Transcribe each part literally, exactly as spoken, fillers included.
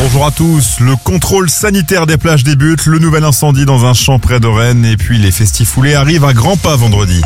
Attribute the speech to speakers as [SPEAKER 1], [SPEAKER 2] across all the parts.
[SPEAKER 1] Bonjour à tous. Le contrôle sanitaire des plages débute, le nouvel incendie dans un champ près de Rennes et puis les festifoulés arrivent à grands pas vendredi.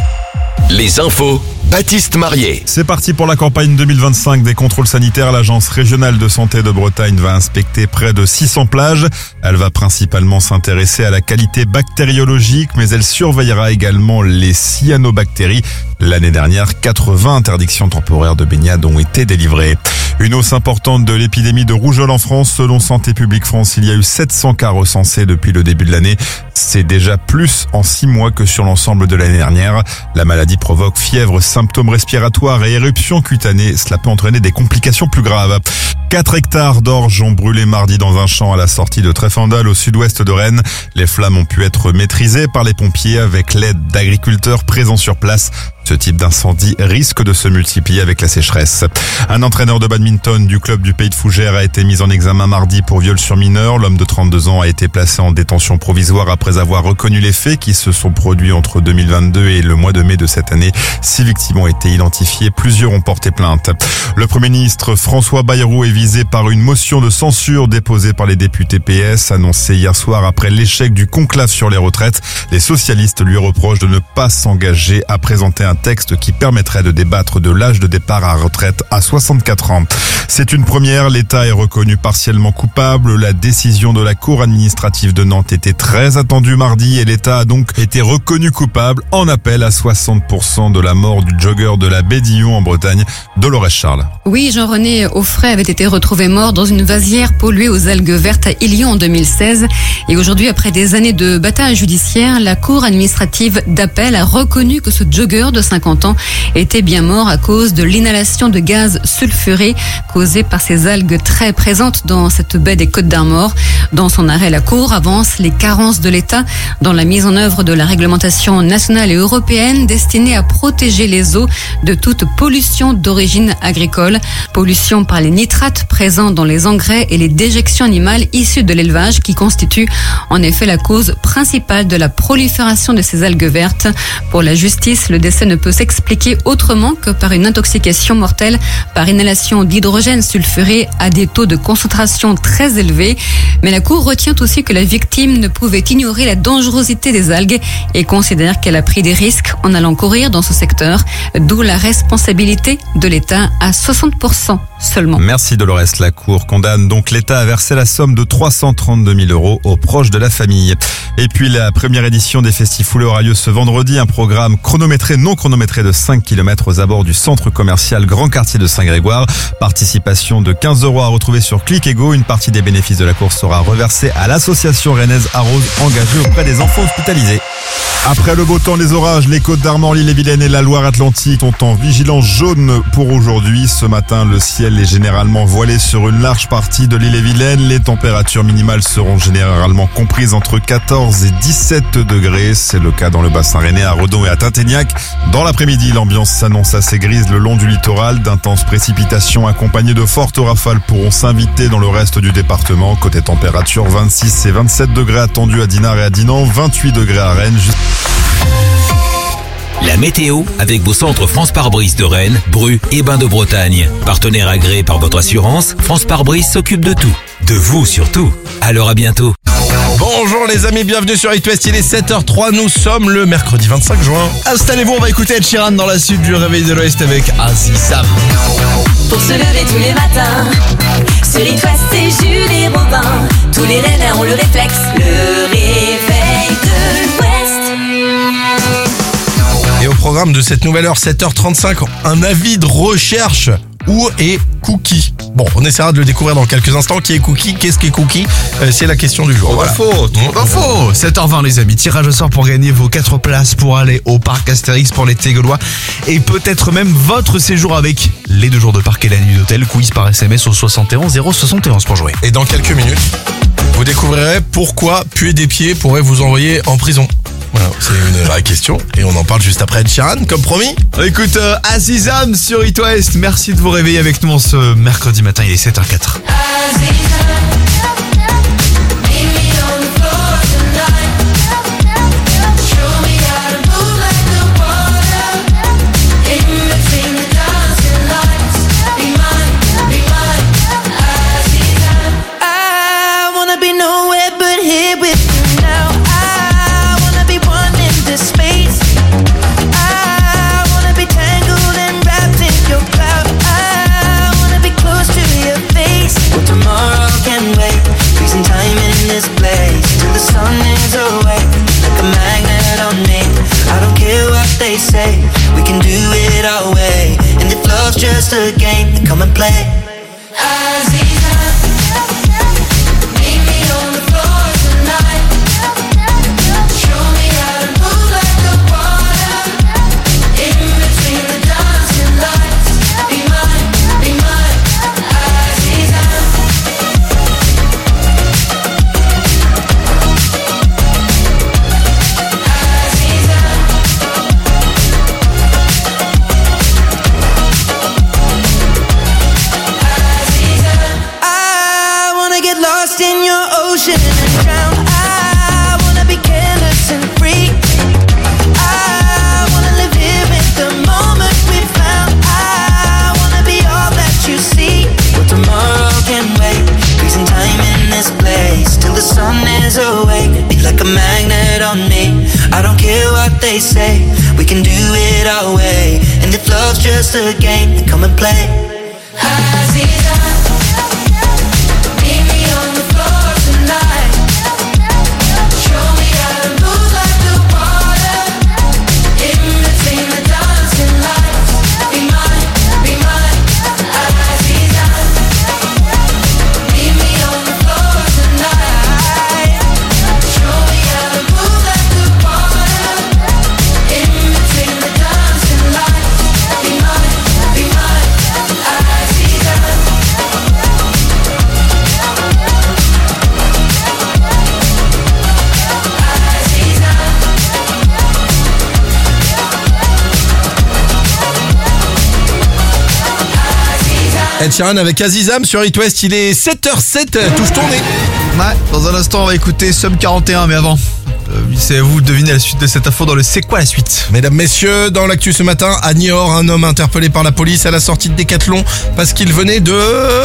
[SPEAKER 2] Les infos, Baptiste Marier.
[SPEAKER 1] C'est parti pour la campagne deux mille vingt-cinq des contrôles sanitaires. L'Agence régionale de santé de Bretagne va inspecter près de six cents plages. Elle va principalement s'intéresser à la qualité bactériologique, mais elle surveillera également les cyanobactéries. L'année dernière, quatre-vingts interdictions temporaires de baignade ont été délivrées. Une hausse importante de l'épidémie de rougeole en France. Selon Santé publique France, il y a eu sept cents cas recensés depuis le début de l'année. C'est déjà plus en six mois que sur l'ensemble de l'année dernière. La maladie provoque fièvre, symptômes respiratoires et éruptions cutanées. Cela peut entraîner des complications plus graves. quatre hectares d'orge ont brûlé mardi dans un champ à la sortie de Tréfendal au sud-ouest de Rennes. Les flammes ont pu être maîtrisées par les pompiers avec l'aide d'agriculteurs présents sur place. Ce type d'incendie risque de se multiplier avec la sécheresse. Un entraîneur de badminton du club du Pays de Fougères a été mis en examen mardi pour viol sur mineur. L'homme de trente-deux ans a été placé en détention provisoire après avoir reconnu les faits qui se sont produits entre deux mille vingt-deux et le mois de mai de cette année. Six victimes ont été identifiées, plusieurs ont porté plainte. Le Premier ministre François Bayrou est visé par une motion de censure déposée par les députés P S, annoncée hier soir après l'échec du conclave sur les retraites. Les socialistes lui reprochent de ne pas s'engager à présenter un texte qui permettrait de débattre de l'âge de départ à retraite à soixante-quatre ans. C'est une première, l'État est reconnu partiellement coupable. La décision de la Cour administrative de Nantes était très attendue mardi et l'État a donc été reconnu coupable en appel à soixante pour cent de la mort du jogger de la baie d'Illon en Bretagne, Dolores Charles.
[SPEAKER 3] Oui, Jean-René Offray avait été retrouvé mort dans une vasière polluée aux algues vertes à Illon en deux mille seize. Et aujourd'hui, après des années de bataille judiciaire, la Cour administrative d'appel a reconnu que ce jogger de cinquante ans était bien mort à cause de l'inhalation de gaz sulfuré causé par ces algues très présentes dans cette baie des Côtes d'Armor. Dans son arrêt, la Cour avance les carences de l'État dans la mise en œuvre de la réglementation nationale et européenne destinée à protéger les eaux de toute pollution d'origine agricole. Pollution par les nitrates présents dans les engrais et les déjections animales issues de l'élevage qui constituent en effet la cause principale de la prolifération de ces algues vertes. Pour la justice, le décès ne peut s'expliquer autrement que par une intoxication mortelle par inhalation d'hydrogène sulfuré à des taux de concentration très élevés. Mais la Cour retient aussi que la victime ne pouvait ignorer la dangerosité des algues et considère qu'elle a pris des risques en allant courir dans ce secteur, d'où la responsabilité de l'État à soixante pour cent seulement.
[SPEAKER 1] Merci Dolores. La Cour condamne donc l'État à verser la somme de trois cent trente-deux mille euros aux proches de la famille. Et puis la première édition des Festifoulés aura lieu ce vendredi, un programme chronométré, non chronométré de cinq kilomètres aux abords du centre commercial Grand Quartier de Saint-Grégoire. Participation de quinze euros à retrouver sur Click et Go. Une partie des bénéfices de la course sera reversée à l'association rennaise Arrose engagée auprès des enfants hospitalisés. Après le beau temps, les orages, les Côtes d'Armor, l'Ille-et-Vilaine et la Loire-Atlantique sont en vigilance jaune pour aujourd'hui. Ce matin, le ciel est généralement voilé sur une large partie de l'Ille-et-Vilaine. Les températures minimales seront généralement comprises entre quatorze et dix-sept degrés. C'est le cas dans le bassin rennais, à Redon et à Tinténiac. Dans l'après-midi, l'ambiance s'annonce assez grise le long du littoral. D'intenses précipitations accompagnées de fortes rafales pourront s'inviter dans le reste du département. Côté température, vingt-six et vingt-sept degrés attendus à Dinard et à Dinan, vingt-huit degrés à Rennes.
[SPEAKER 2] La météo avec vos centres France Pare-Brise de Rennes, Bru et Bains de Bretagne. Partenaire agréé par votre assurance, France Pare-Brise s'occupe de tout. De vous surtout. Alors à bientôt.
[SPEAKER 4] Bonjour les amis, bienvenue sur It West, il est sept heures zéro trois, nous sommes le mercredi vingt-cinq juin.
[SPEAKER 5] Installez-vous, on va écouter Ed Sheeran dans la suite du Réveil de l'Ouest avec Azizam.
[SPEAKER 6] Pour se lever tous les matins, sur It West c'est Jules et Robin. Tous les Rennais ont le réflexe, le réveil de l'Ouest.
[SPEAKER 4] Et au programme de cette nouvelle heure, sept heures trente-cinq, un avis de recherche. Où est Cookie? Bon, on essaiera de le découvrir dans quelques instants. Qui est Cookie? Qu'est-ce qu'est Cookie? euh, C'est la question du jour.
[SPEAKER 5] Voilà. Info, trop d'infos. sept heures vingt les amis, tirage au sort pour gagner vos quatre places pour aller au parc Astérix pour l'été gaulois. Et peut-être même votre séjour avec les deux jours de parc et la nuit d'hôtel. Quiz par S M S au soixante et onze zéro soixante et onze pour jouer.
[SPEAKER 4] Et dans quelques minutes, vous découvrirez pourquoi puer des pieds pourrait vous envoyer en prison. Voilà, c'est une vraie question et on en parle juste après Ed Sheeran, comme promis.
[SPEAKER 5] Écoute, euh, Azizam sur It West, merci de vous réveiller avec nous en ce mercredi matin, il est sept heures zéro quatre.
[SPEAKER 7] lost in your ocean and drown. I wanna be careless and free. I wanna live here in the moment we found. I wanna be all that you see. But tomorrow can wait. Freezing time in this place till the sun is awake. Be like a magnet on me. I don't care what they say. We can do it our way. And if love's just a game, then come and play. Aziza, meet me on the floor tonight. Show me how to move like the water. In between the dancing lights. Be mine, be mine, Aziza. Meet me on the floor tonight. Show me how to move like the water. In between the dancing lights. Be mine, be mine, Aziza.
[SPEAKER 4] Ed Sheeran avec Azizam sur It West, il est sept heures sept, touche ton nez.
[SPEAKER 5] Ouais, dans un instant, on va écouter Sum quarante et un, mais avant, euh, c'est à vous de deviner la suite de cette info dans le C'est quoi la suite?
[SPEAKER 4] Mesdames, messieurs, dans l'actu ce matin, à Niort, un homme interpellé par la police à la sortie de Décathlon parce qu'il venait de...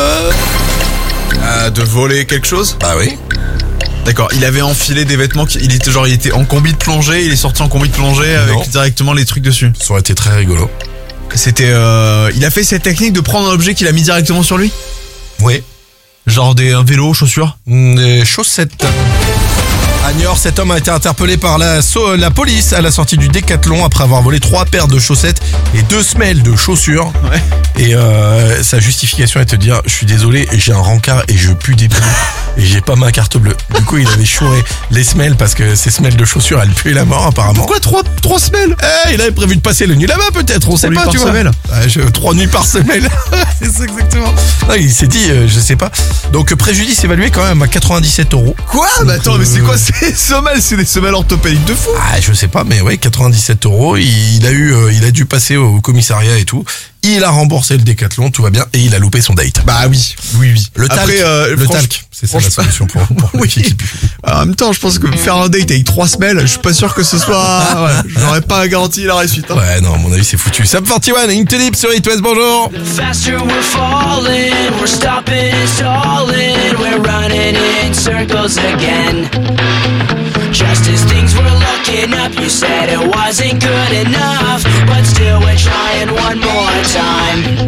[SPEAKER 5] Euh, de voler quelque chose?
[SPEAKER 4] Bah oui.
[SPEAKER 5] D'accord, il avait enfilé des vêtements, qui- il était genre, il était en combi de plongée, il est sorti en combi de plongée avec
[SPEAKER 4] Non.
[SPEAKER 5] directement les trucs dessus.
[SPEAKER 4] Ça aurait été très rigolo.
[SPEAKER 5] C'était, euh, il a fait cette technique de prendre un objet qu'il a mis directement sur lui?
[SPEAKER 4] Oui.
[SPEAKER 5] Genre des, un vélo, chaussures?
[SPEAKER 4] Des chaussettes. À Niort, cet homme a été interpellé par la, so- la police à la sortie du Décathlon après avoir volé trois paires de chaussettes et deux semelles de chaussures.
[SPEAKER 5] Ouais.
[SPEAKER 4] Et euh, sa justification est de dire, je suis désolé, j'ai un rencard et je pue des pneus et j'ai pas ma carte bleue. Du coup, il avait chouré les semelles parce que ces semelles de chaussures, elles puaient la mort apparemment.
[SPEAKER 5] Pourquoi trois, trois semelles?
[SPEAKER 4] Eh, il avait prévu de passer la nuit là-bas peut-être, on sait
[SPEAKER 5] nuits
[SPEAKER 4] pas,
[SPEAKER 5] par
[SPEAKER 4] tu vois.
[SPEAKER 5] semelle.
[SPEAKER 4] Ouais, je- trois nuits par semelle. C'est ça exactement. Non, il s'est dit, euh, je sais pas. Donc euh, préjudice évalué quand même à quatre-vingt-dix-sept euros.
[SPEAKER 5] Quoi? Bah attends, mais c'est quoi ces semelles? C'est des semelles orthopédiques de fou.
[SPEAKER 4] Ah, je sais pas, mais ouais, quatre-vingt-dix-sept euros. Il, il a eu, euh, il a dû passer au commissariat et tout. Il a remboursé le Décathlon, tout va bien, et il a loupé son date.
[SPEAKER 5] Bah oui, oui, oui.
[SPEAKER 4] Le talc,
[SPEAKER 5] Après, euh,
[SPEAKER 4] le
[SPEAKER 5] franch-
[SPEAKER 4] talc, c'est ça la
[SPEAKER 5] franchement-
[SPEAKER 4] solution pour, pour
[SPEAKER 5] Oui.
[SPEAKER 4] les qui puent.
[SPEAKER 5] En même temps, je pense que faire un date avec trois semelles, je suis pas sûr que ce soit. Ouais, j'aurais pas garanti la réussite. Hein.
[SPEAKER 4] Ouais, non, à mon avis, c'est foutu. Sum quarante et un, Into Deep sur It West, bonjour.
[SPEAKER 7] Faster we're falling, we're stopping and stalling, we're running in circles again. Just as things were looking up, you said it wasn't good enough, but still we're trying one more time.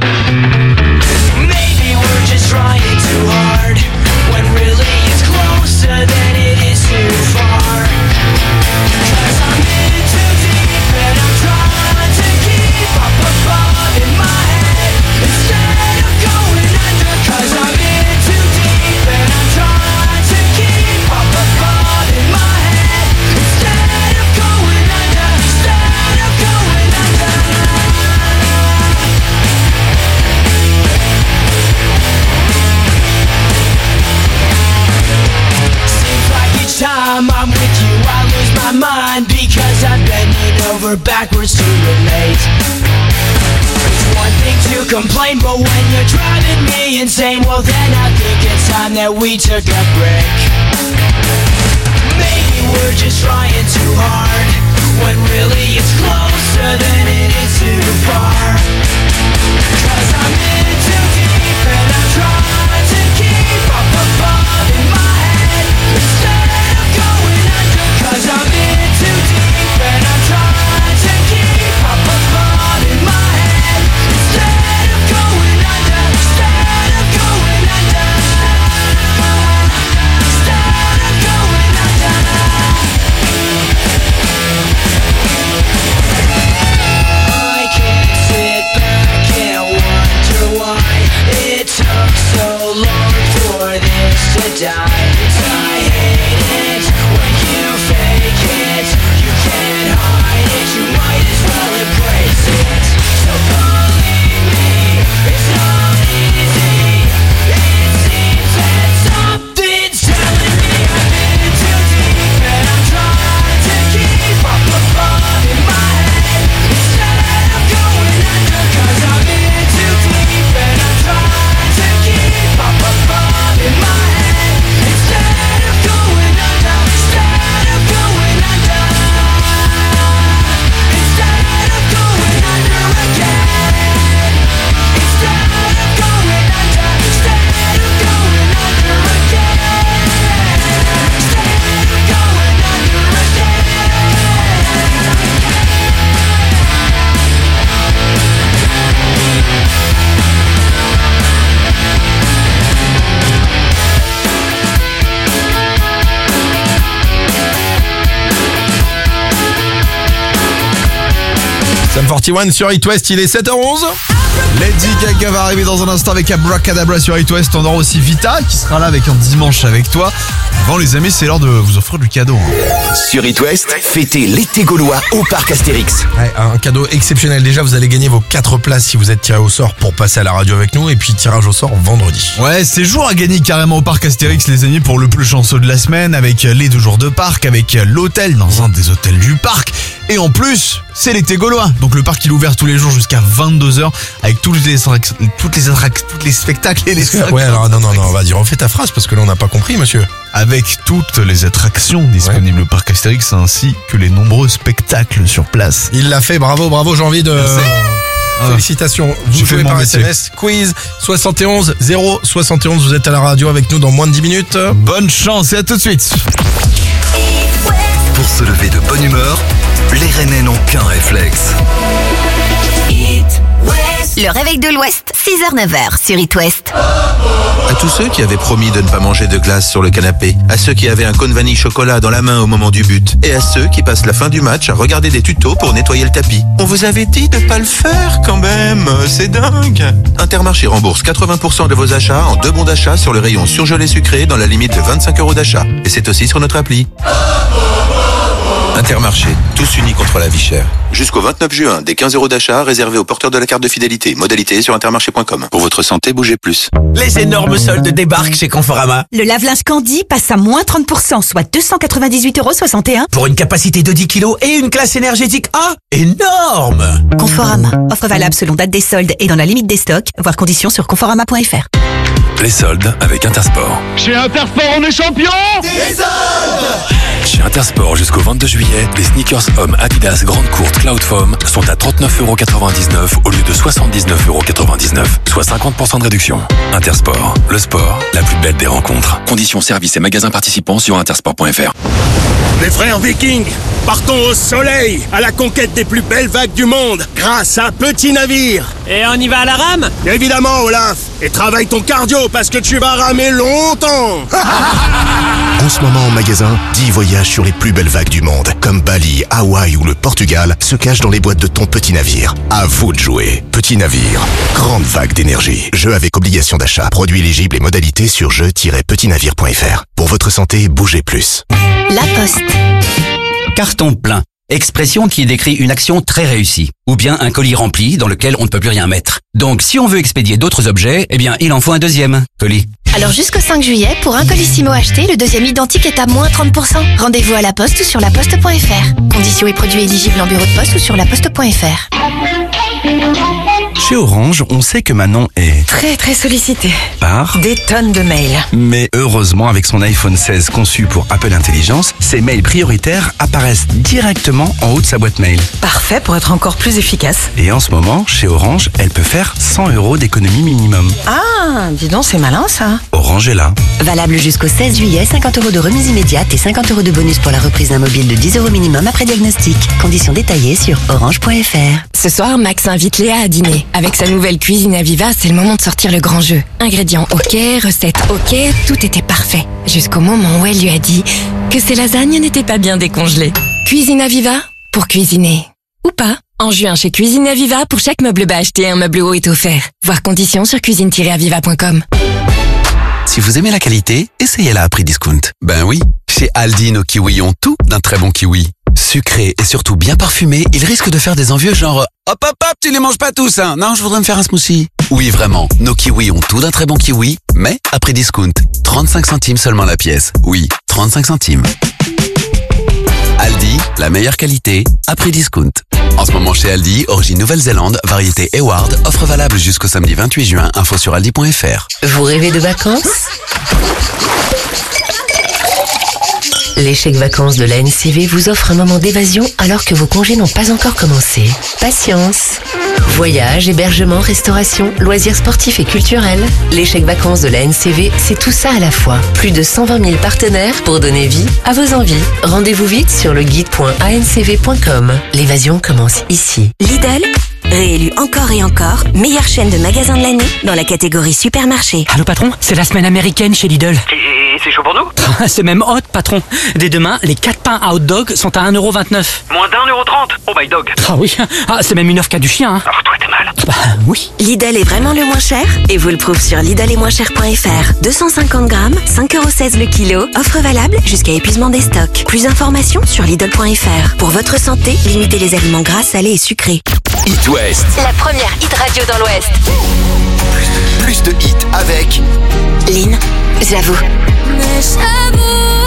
[SPEAKER 7] Maybe we're just trying too hard, when really it's closer than it is too far. 'Cause I'm in too deep and I'm trying to keep up above in my head instead of going under. 'Cause I'm in too deep and I'm trying to keep up above in my head instead of going under. Instead of going under. Seems like each time I'm with you I lose my mind because I'm bending over backwards to relate. It's one thing to complain, but when you're driving me insane, well then I think it's time that we took a break. Maybe we're just trying too hard, when really it's closer than it is too far. 'Cause I'm in too deep and I'm trying to keep up above in my head instead of going under. 'Cause I'm in too deep and I'm trying to keep up above in my head instead of going under. Instead of going under. Instead of going under. I can't sit back
[SPEAKER 4] quarante et un sur It West, il est sept heures onze.
[SPEAKER 5] Lady Gaga va arriver dans un instant avec Abracadabra sur It West. On aura aussi Vita qui sera là avec un dimanche avec toi. Bon les amis, c'est l'heure de vous offrir du cadeau. Hein.
[SPEAKER 2] Sur It West, fêtez l'été gaulois au parc Astérix.
[SPEAKER 4] Ouais, un cadeau exceptionnel. Déjà, vous allez gagner vos quatre places si vous êtes tiré au sort pour passer à la radio avec nous. Et puis tirage au sort vendredi.
[SPEAKER 5] Ouais, c'est jour à gagner carrément au parc Astérix les amis, pour le plus chanceux de la semaine, avec les deux jours de parc, avec l'hôtel dans un des hôtels du parc. Et en plus, c'est l'été gaulois. Donc le parc il est ouvert tous les jours jusqu'à vingt-deux heures avec tous les toutes les attractions, tous les spectacles et les
[SPEAKER 4] Ouais, alors non non non, on va dire refais ta phrase parce que là on n'a pas compris monsieur.
[SPEAKER 5] Avec toutes les attractions disponibles ouais. au parc Astérix ainsi que les nombreux spectacles sur place.
[SPEAKER 4] Il l'a fait, bravo, bravo, j'ai envie de
[SPEAKER 5] ah.
[SPEAKER 4] Félicitations. Vous jouez par S M S quiz soixante et onze zéro soixante et onze, vous êtes à la radio avec nous dans moins de dix minutes.
[SPEAKER 5] Bonne chance et à tout de suite.
[SPEAKER 8] Pour se lever de bonne humeur, les Rennais n'ont qu'un réflexe.
[SPEAKER 9] Le réveil de l'Ouest, six heures neuf heures sur It West.
[SPEAKER 10] À tous ceux qui avaient promis de ne pas manger de glace sur le canapé, à ceux qui avaient un cône vanille chocolat dans la main au moment du but, et à ceux qui passent la fin du match à regarder des tutos pour nettoyer le tapis. On vous avait dit de pas le faire quand même, c'est dingue. Intermarché rembourse quatre-vingts pour cent de vos achats en deux bons d'achat sur le rayon surgelé sucré dans la limite de vingt-cinq euros d'achat. Et c'est aussi sur notre appli. Intermarché, tous unis contre la vie chère. Jusqu'au vingt-neuf juin, des quinze euros d'achat réservés aux porteurs de la carte de fidélité. Modalité sur intermarché point com. Pour votre santé, bougez plus.
[SPEAKER 11] Les énormes soldes débarquent chez Conforama.
[SPEAKER 12] Le lave-linge Candy passe à moins trente pour cent, soit deux cent quatre-vingt-dix-huit euros soixante et un.
[SPEAKER 11] Pour une capacité de dix kilos et une classe énergétique A. Énorme!
[SPEAKER 12] Conforama. Offre valable selon date des soldes et dans la limite des stocks. Voir conditions sur conforama point f r.
[SPEAKER 8] Les soldes avec Intersport.
[SPEAKER 13] Chez Intersport, on est champion des soldes.
[SPEAKER 8] Chez Intersport, jusqu'au vingt-deux juillet, les sneakers hommes Adidas Grande Courte Cloud Foam sont à trente-neuf euros quatre-vingt-dix-neuf au lieu de soixante-dix-neuf euros quatre-vingt-dix-neuf, soit cinquante pour cent de réduction. Intersport, le sport, la plus belle des rencontres. Conditions, services et magasins participants sur intersport point f r.
[SPEAKER 13] Les frères Vikings, partons au soleil, à la conquête des plus belles vagues du monde, grâce à un petit navire.
[SPEAKER 14] Et on y va à la rame?
[SPEAKER 13] Évidemment, Olaf. Et travaille ton cardio, parce que tu vas ramer longtemps.
[SPEAKER 15] En ce moment, en magasin, dix voyages sur les plus belles vagues du monde, comme Bali, Hawaï ou le Portugal, se cachent dans les boîtes de ton petit navire. À vous de jouer. Petit navire, grande vague d'énergie. Jeu avec obligation d'achat. Produit éligible et modalités sur jeu tiret petit navire point f r. Pour votre santé, bougez plus.
[SPEAKER 12] La Poste.
[SPEAKER 16] Carton plein. Expression qui décrit une action très réussie. Ou bien un colis rempli dans lequel on ne peut plus rien mettre. Donc si on veut expédier d'autres objets, eh bien il en faut un deuxième colis.
[SPEAKER 12] Alors jusqu'au cinq juillet, pour un colissimo acheté, le deuxième identique est à moins trente pour cent. Rendez-vous à la Poste ou sur la poste point f r. Conditions et produits éligibles en bureau de poste ou sur la poste point f r.
[SPEAKER 17] Chez Orange, on sait que Manon est
[SPEAKER 18] très très sollicitée
[SPEAKER 17] par
[SPEAKER 18] des tonnes de mails.
[SPEAKER 17] Mais heureusement, avec son iPhone seize conçu pour Apple Intelligence, ses mails prioritaires apparaissent directement en haut de sa boîte mail.
[SPEAKER 18] Parfait pour être encore plus efficace.
[SPEAKER 17] Et en ce moment, chez Orange, elle peut faire cent euros d'économie minimum.
[SPEAKER 18] Ah, dis donc, c'est malin ça.
[SPEAKER 17] Orange est là.
[SPEAKER 19] Valable jusqu'au seize juillet, cinquante euros de remise immédiate et cinquante euros de bonus pour la reprise d'un mobile de dix euros minimum après diagnostic. Conditions détaillées sur orange point f r.
[SPEAKER 18] Ce soir, Max invite Léa à dîner. Avec sa nouvelle cuisine à Viva, c'est le moment de sortir le grand jeu. Ingrédients ok, recettes ok, tout était parfait. Jusqu'au moment où elle lui a dit que ses lasagnes n'étaient pas bien décongelées. Cuisine à Viva, pour cuisiner. Ou pas. En juin, chez Cuisine à Viva, pour chaque meuble bas acheté, un meuble haut est offert. Voir conditions sur cuisine tiret aviva point com.
[SPEAKER 20] Si vous aimez la qualité, essayez-la à prix discount. Ben oui, chez Aldi, nos kiwis ont tout d'un très bon kiwi. Sucré et surtout bien parfumé, ils risquent de faire des envieux genre « Hop hop hop, tu les manges pas tous, hein. Non, je voudrais me faire un smoothie. » Oui, vraiment, nos kiwis ont tout d'un très bon kiwi, mais à prix discount. trente-cinq centimes seulement la pièce. Oui, trente-cinq centimes. Aldi, la meilleure qualité, à prix discount. En ce moment chez Aldi, origine Nouvelle-Zélande, variété Eward, offre valable jusqu'au samedi vingt-huit juin, info sur aldi point f r.
[SPEAKER 19] Vous rêvez de vacances ? Les chèques vacances de la N C V vous offrent un moment d'évasion alors que vos congés n'ont pas encore commencé. Patience. Voyages, hébergement, restauration, loisirs sportifs et culturels. Les chèques vacances de la N C V, c'est tout ça à la fois. Plus de cent vingt mille partenaires pour donner vie à vos envies. Rendez-vous vite sur le guide point a n c v point com. L'évasion commence ici.
[SPEAKER 21] Lidl, réélu encore et encore meilleure chaîne de magasins de l'année dans la catégorie supermarché.
[SPEAKER 22] Allô patron, c'est la semaine américaine chez Lidl.
[SPEAKER 23] Et c'est chaud pour nous ?
[SPEAKER 14] C'est même hot, patron. Dès demain, les quatre pains à hot dog sont à un euro vingt-neuf.
[SPEAKER 22] Moins d'un euro trente. Oh my dog.
[SPEAKER 14] Ah oui, ah, c'est même une offre qu'a du chien. Hein.
[SPEAKER 22] Alors toi, t'es mal.
[SPEAKER 14] Bah oui.
[SPEAKER 21] Lidl est vraiment le moins cher et vous le prouve sur Lidl et moins cher point F R. deux cent cinquante grammes, cinq euros seize le kilo. Offre valable jusqu'à épuisement des stocks. Plus d'informations sur Lidl point F R. Pour votre santé, limitez les aliments gras, salés et sucrés.
[SPEAKER 8] It West.
[SPEAKER 9] La première hit radio dans l'Ouest.
[SPEAKER 8] Plus de hits avec
[SPEAKER 21] Lynn, j'avoue.
[SPEAKER 6] Mais j'avoue.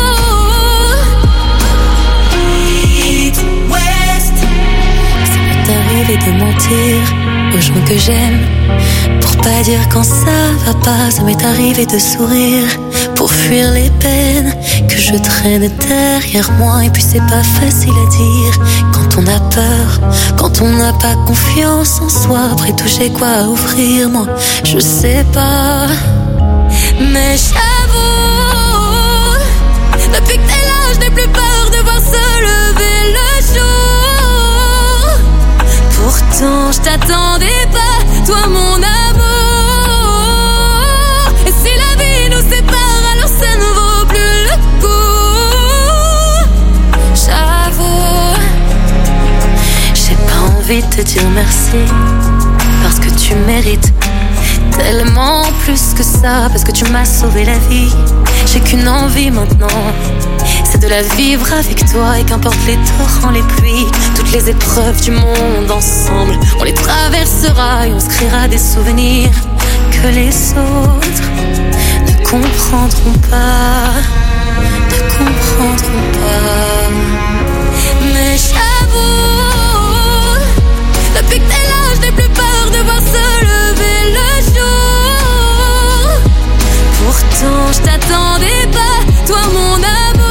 [SPEAKER 6] It West.
[SPEAKER 23] Ça m'est arrivé de mentir aux gens que j'aime pour pas dire quand ça va pas. Ça m'est arrivé de sourire pour fuir les peines que je traîne derrière moi. Et puis c'est pas facile à dire quand on a peur, quand on n'a pas confiance en soi. Après tout j'ai quoi à offrir, moi je sais pas.
[SPEAKER 6] Mais j'avoue, depuis que t'es là, je n'ai plus peur de voir se lever le jour. Pourtant, je t'attendais pas, toi mon amour. Et si la vie nous sépare, alors ça ne vaut plus le coup. J'avoue,
[SPEAKER 23] j'ai pas envie de te dire merci, parce que tu mérites tellement plus que ça, parce que tu m'as sauvé la vie. J'ai qu'une envie maintenant, c'est de la vivre avec toi. Et qu'importe les torrents, les pluies, toutes les épreuves du monde ensemble, on les traversera et on se créera des souvenirs que les autres ne comprendront pas, ne comprendront pas.
[SPEAKER 6] Mais j'avoue, depuis que t'es là, je n'ai plus peur de voir se lever le jour. Pourtant, je t'attendais pas, toi mon amour.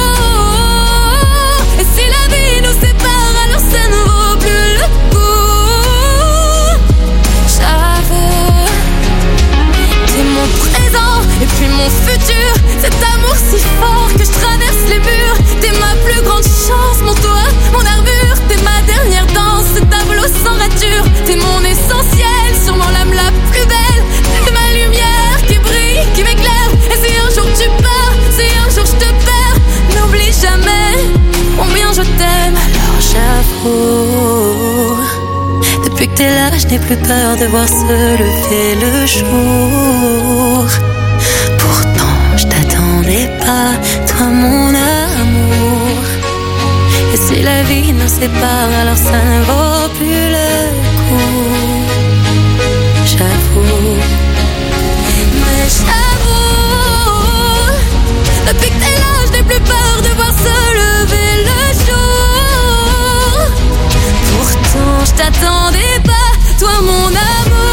[SPEAKER 6] Et si la vie nous sépare, alors ça ne vaut plus le coup. J'avoue, t'es mon présent et puis mon futur. Cet amour si fort que je traverse les murs. T'es ma plus grande chance, mon toit, mon armure. T'es ma dernière danse, ce tableau sans rature. T'es mon essentiel, sûrement l'âme la plus belle. T'es ma lumière qui brille, qui m'éclaire. Et si un jour tu pars, si un jour je te perds, n'oublie jamais combien je t'aime.
[SPEAKER 23] Alors j'avoue, depuis que t'es là, je n'ai plus peur de voir se lever le jour. Pourtant, je t'attendais pas, toi mon amour. Et si la vie nous sépare, alors ça ne vaut plus le coup. J'avoue.
[SPEAKER 6] Mais j'avoue, depuis que t'es là, je n'ai plus peur de voir se lever le jour. Pourtant, je t'attendais pas, toi mon amour.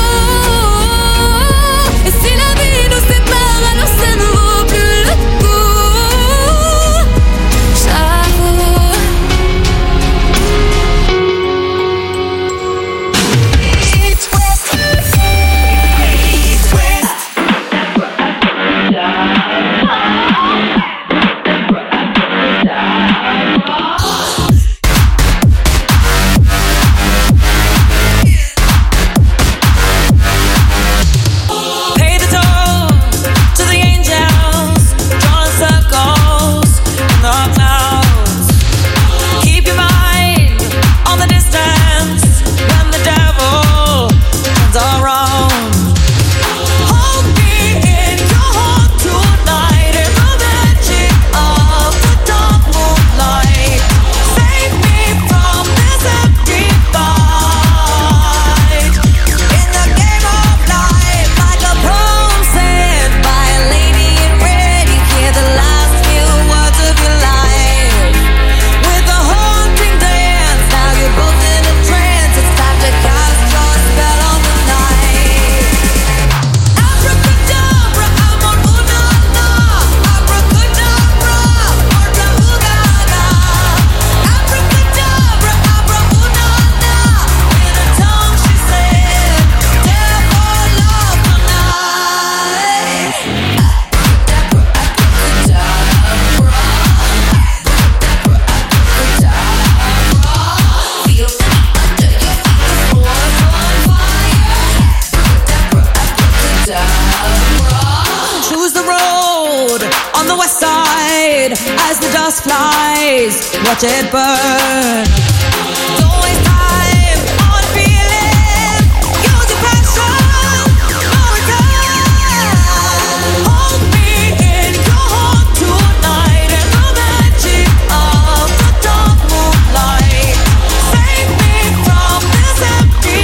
[SPEAKER 6] Et si la vie nous sépare, alors ça ne vaut plus le coup. J'avoue. It West. It West.
[SPEAKER 1] on the west side, as the dust flies, watch it burn. Don't waste time on feeling, use your passion, no return. Hold me in your heart tonight, and the magic of the dark moonlight. Save me from this empty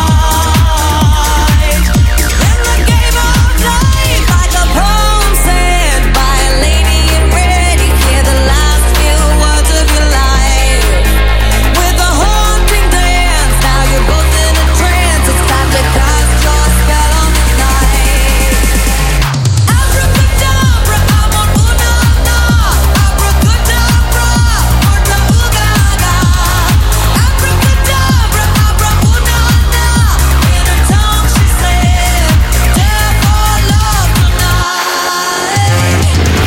[SPEAKER 1] fight. In the game of life, like a poem said by a lady in red, you hear the last few words of your life. With a haunting dance, now you're both in a trance. It's time to cast your spell on the night. Abracadabra, I'm on ooh-na-na. Abracadabra, orta ooh-ga-ga. Abracadabra, abra ooh-na-na. In her tongue she said, death or love tonight.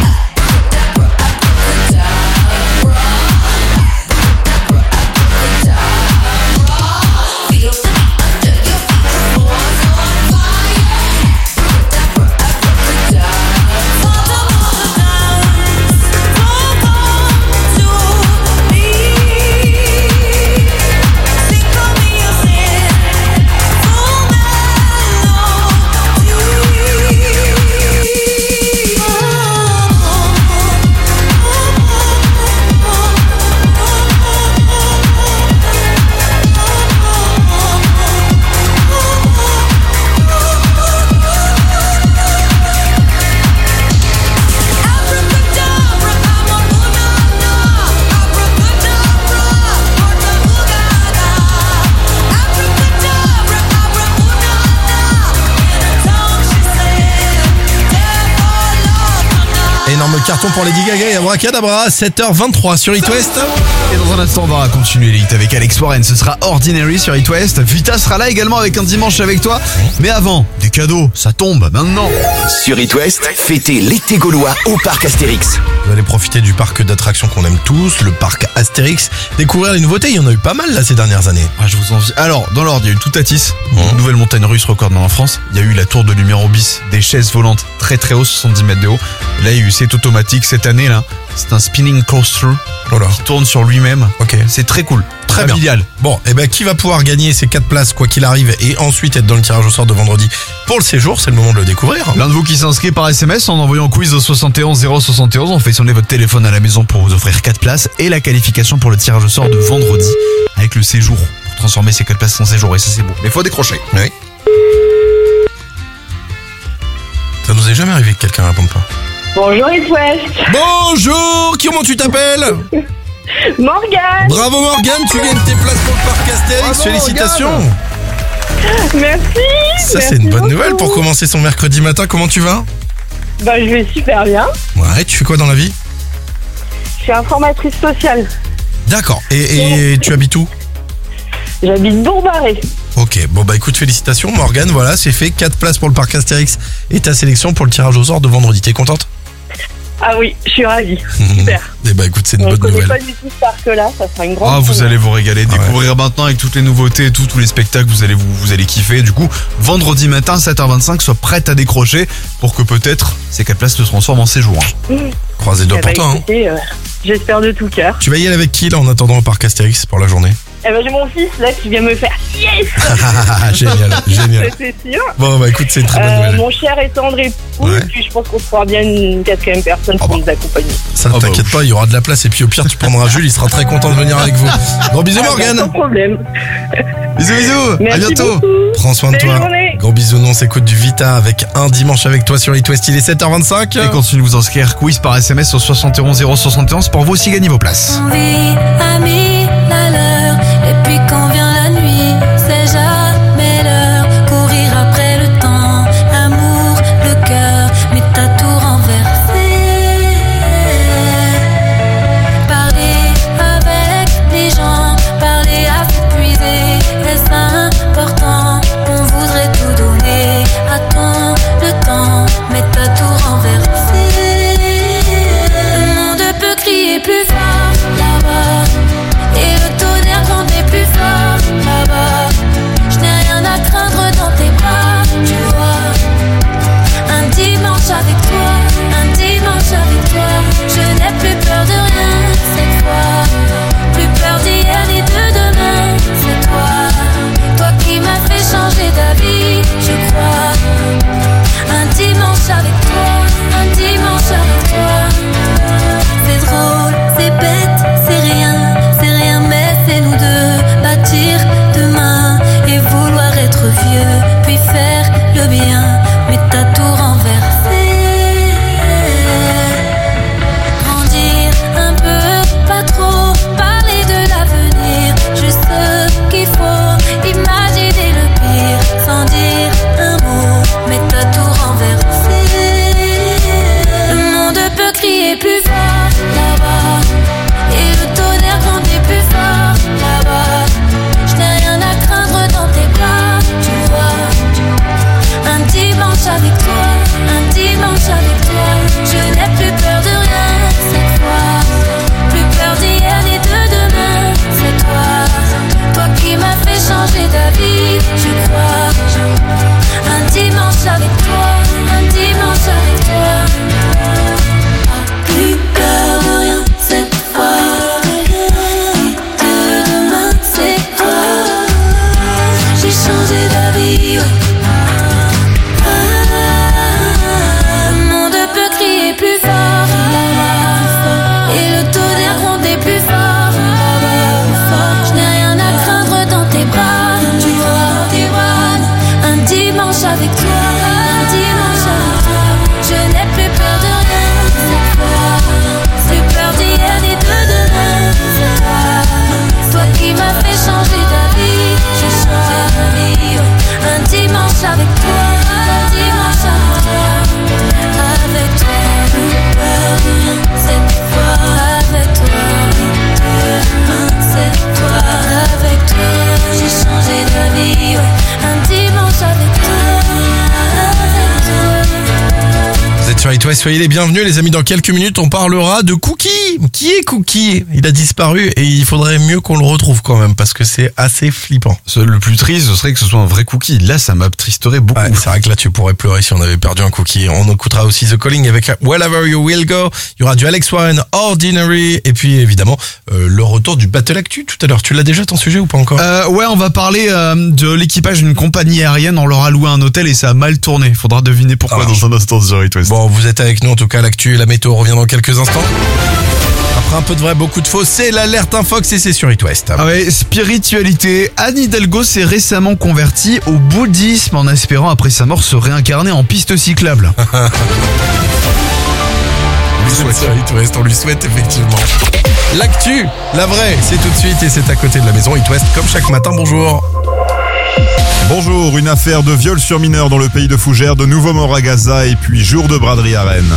[SPEAKER 4] Énorme carton pour Lady Gaga et Abracadabra, sept heures vingt-trois sur It West.
[SPEAKER 5] Et dans un instant, on va continuer l'élite avec Alex Warren. Ce sera Ordinary sur It West. Vita sera là également avec un dimanche avec toi. Mais avant, des cadeaux, ça tombe maintenant.
[SPEAKER 15] Sur It West, fêtez l'été gaulois au parc Astérix.
[SPEAKER 4] Vous allez profiter du parc d'attractions qu'on aime tous, le parc Astérix. Découvrir les nouveautés, il y en a eu pas mal là ces dernières années.
[SPEAKER 5] Ah, je vous envie. Alors, dans l'ordre, il y a eu Toutatis, une nouvelle montagne russe recordement en France. Il y a eu la tour de lumière au bis, des chaises volantes très très hautes, soixante-dix mètres de haut. Là, il y a eu cette automatique cette année là. C'est un spinning coaster qui tourne sur lui-même.
[SPEAKER 4] Ok.
[SPEAKER 5] C'est très cool.
[SPEAKER 4] Très
[SPEAKER 5] familial.
[SPEAKER 4] bien. Bon, et ben qui va pouvoir gagner ces quatre places quoi qu'il arrive et ensuite être dans le tirage au sort de vendredi pour le séjour, c'est le moment de le découvrir.
[SPEAKER 5] L'un de vous qui s'inscrit par S M S en envoyant quiz au soixante et onze zéro soixante et onze, on fait sonner votre téléphone à la maison pour vous offrir quatre places et la qualification pour le tirage au sort de vendredi avec le séjour pour transformer ces quatre places en séjour et ça c'est beau. Mais faut décrocher.
[SPEAKER 4] Oui. Ça nous est jamais arrivé que quelqu'un réponde pas.
[SPEAKER 3] Bonjour It West.
[SPEAKER 4] Bonjour, comment tu t'appelles?
[SPEAKER 3] Morgane.
[SPEAKER 4] Bravo Morgane, tu gagnes tes places pour le parc Astérix, félicitations.
[SPEAKER 3] Morgane. Merci.
[SPEAKER 4] Ça
[SPEAKER 3] merci
[SPEAKER 4] c'est une bonne
[SPEAKER 3] beaucoup.
[SPEAKER 4] nouvelle pour commencer son mercredi matin, comment tu vas?
[SPEAKER 3] Bah je vais super bien.
[SPEAKER 4] Ouais, tu fais quoi dans la vie?
[SPEAKER 3] Je suis informatrice sociale.
[SPEAKER 4] D'accord, et, et tu habites où?
[SPEAKER 3] J'habite Bourg-Barré.
[SPEAKER 4] Ok, bon bah écoute, félicitations Morgane, voilà, c'est fait, quatre places pour le parc Astérix et ta sélection pour le tirage au sort de vendredi, t'es contente?
[SPEAKER 3] Ah oui, je suis ravie. Super.
[SPEAKER 4] Et bah écoute, c'est une
[SPEAKER 3] On
[SPEAKER 4] bonne
[SPEAKER 3] connaît
[SPEAKER 4] nouvelle.
[SPEAKER 3] pas du tout ce parc-là, ça sera une grande.
[SPEAKER 5] Ah, vous
[SPEAKER 3] première.
[SPEAKER 5] allez vous régaler, découvrir maintenant avec toutes les nouveautés, tout, tous les spectacles, vous allez vous, vous allez kiffer. Du coup, vendredi matin, sept heures vingt-cinq, sois prête à décrocher pour que peut-être ces quatre places se transforment en séjour.
[SPEAKER 3] Mmh.
[SPEAKER 4] Croisez les doigts
[SPEAKER 3] Eh
[SPEAKER 4] pour
[SPEAKER 3] bah,
[SPEAKER 4] toi. Hein.
[SPEAKER 3] écoutez, euh, j'espère de tout cœur.
[SPEAKER 4] Tu vas y aller avec qui là en attendant au parc Astérix pour la journée?
[SPEAKER 3] Eh ben j'ai mon fils là qui vient me faire yes.
[SPEAKER 4] Génial, génial.
[SPEAKER 3] C'est sûr.
[SPEAKER 4] Bon bah écoute, c'est une très bonne
[SPEAKER 3] Euh,
[SPEAKER 4] nouvelle.
[SPEAKER 3] mon cher et tendre époux,
[SPEAKER 4] Ouais.
[SPEAKER 3] puis je pense qu'on trouvera bien une quatrième personne pour nous accompagner.
[SPEAKER 4] Ça ne t'inquiète pas, il y aura de la place et puis au pire tu prendras Jules, il sera très content de venir avec vous. Gros bisous
[SPEAKER 3] Ah,
[SPEAKER 4] Morgane.
[SPEAKER 3] Sans problème.
[SPEAKER 5] Bisous bisous.
[SPEAKER 3] Merci
[SPEAKER 5] À bientôt.
[SPEAKER 3] beaucoup.
[SPEAKER 4] Prends soin de
[SPEAKER 3] Belle
[SPEAKER 4] toi.
[SPEAKER 3] journée.
[SPEAKER 4] Gros bisous, on s'écoute du Vita avec un dimanche avec toi sur It West, il est sept heures vingt-cinq.
[SPEAKER 5] Et continue de vous inscrire quiz par S M S au soixante et onze zéro soixante et onze pour vous aussi gagner vos places.
[SPEAKER 23] Envie a mis la leur, et puis quand vient la nuit, c'est jamais l'heure. Courir après le temps, l'amour, le cœur, mais t'as tout renversé. Parler avec les gens, parler à s'épuiser, est-ce important? On voudrait tout donner, attends le temps, mais t'as tout renversé. Le monde peut crier plus fort là-bas, et le tonnerre gronder plus fort
[SPEAKER 4] It West, soyez les bienvenus les amis. Dans quelques minutes on parlera de Cookie. Qui est Cookie? Il a disparu et il faudrait mieux qu'on le retrouve quand même parce que c'est assez flippant.
[SPEAKER 5] Le plus triste ce serait que ce soit un vrai Cookie. Là ça m'attristerait beaucoup.
[SPEAKER 4] Ouais, c'est vrai que là tu pourrais pleurer si on avait perdu un Cookie. On écoutera aussi The Calling avec Wherever You Will Go. Il y aura du Alex Warren, Ordinary, et puis évidemment euh, le retour du Battle Actu tout à l'heure. Tu l'as déjà ton sujet ou pas encore?
[SPEAKER 5] euh, Ouais, on va parler euh, de l'équipage d'une compagnie aérienne. On leur a loué un hôtel et ça a mal tourné. Faudra deviner pourquoi ah, dans un instant sur It West.
[SPEAKER 4] Bon, vous êtes avec nous en tout cas. L'actu et la météo revient dans quelques instants. Après un peu de vrai, beaucoup de faux, c'est l'alerte Infox et c'est sur It West.
[SPEAKER 5] Ah ouais, spiritualité. Anne Hidalgo s'est récemment convertie au bouddhisme en espérant après sa mort se réincarner en piste cyclable.
[SPEAKER 4] On lui souhaite, sur It West, on lui souhaite effectivement. L'actu, la vraie, c'est tout de suite et c'est à côté de la maison. It West comme chaque matin, bonjour.
[SPEAKER 2] Bonjour, une affaire de viol sur mineur dans le pays de Fougères, de nouveaux morts à Gaza et puis jour de braderie à Rennes.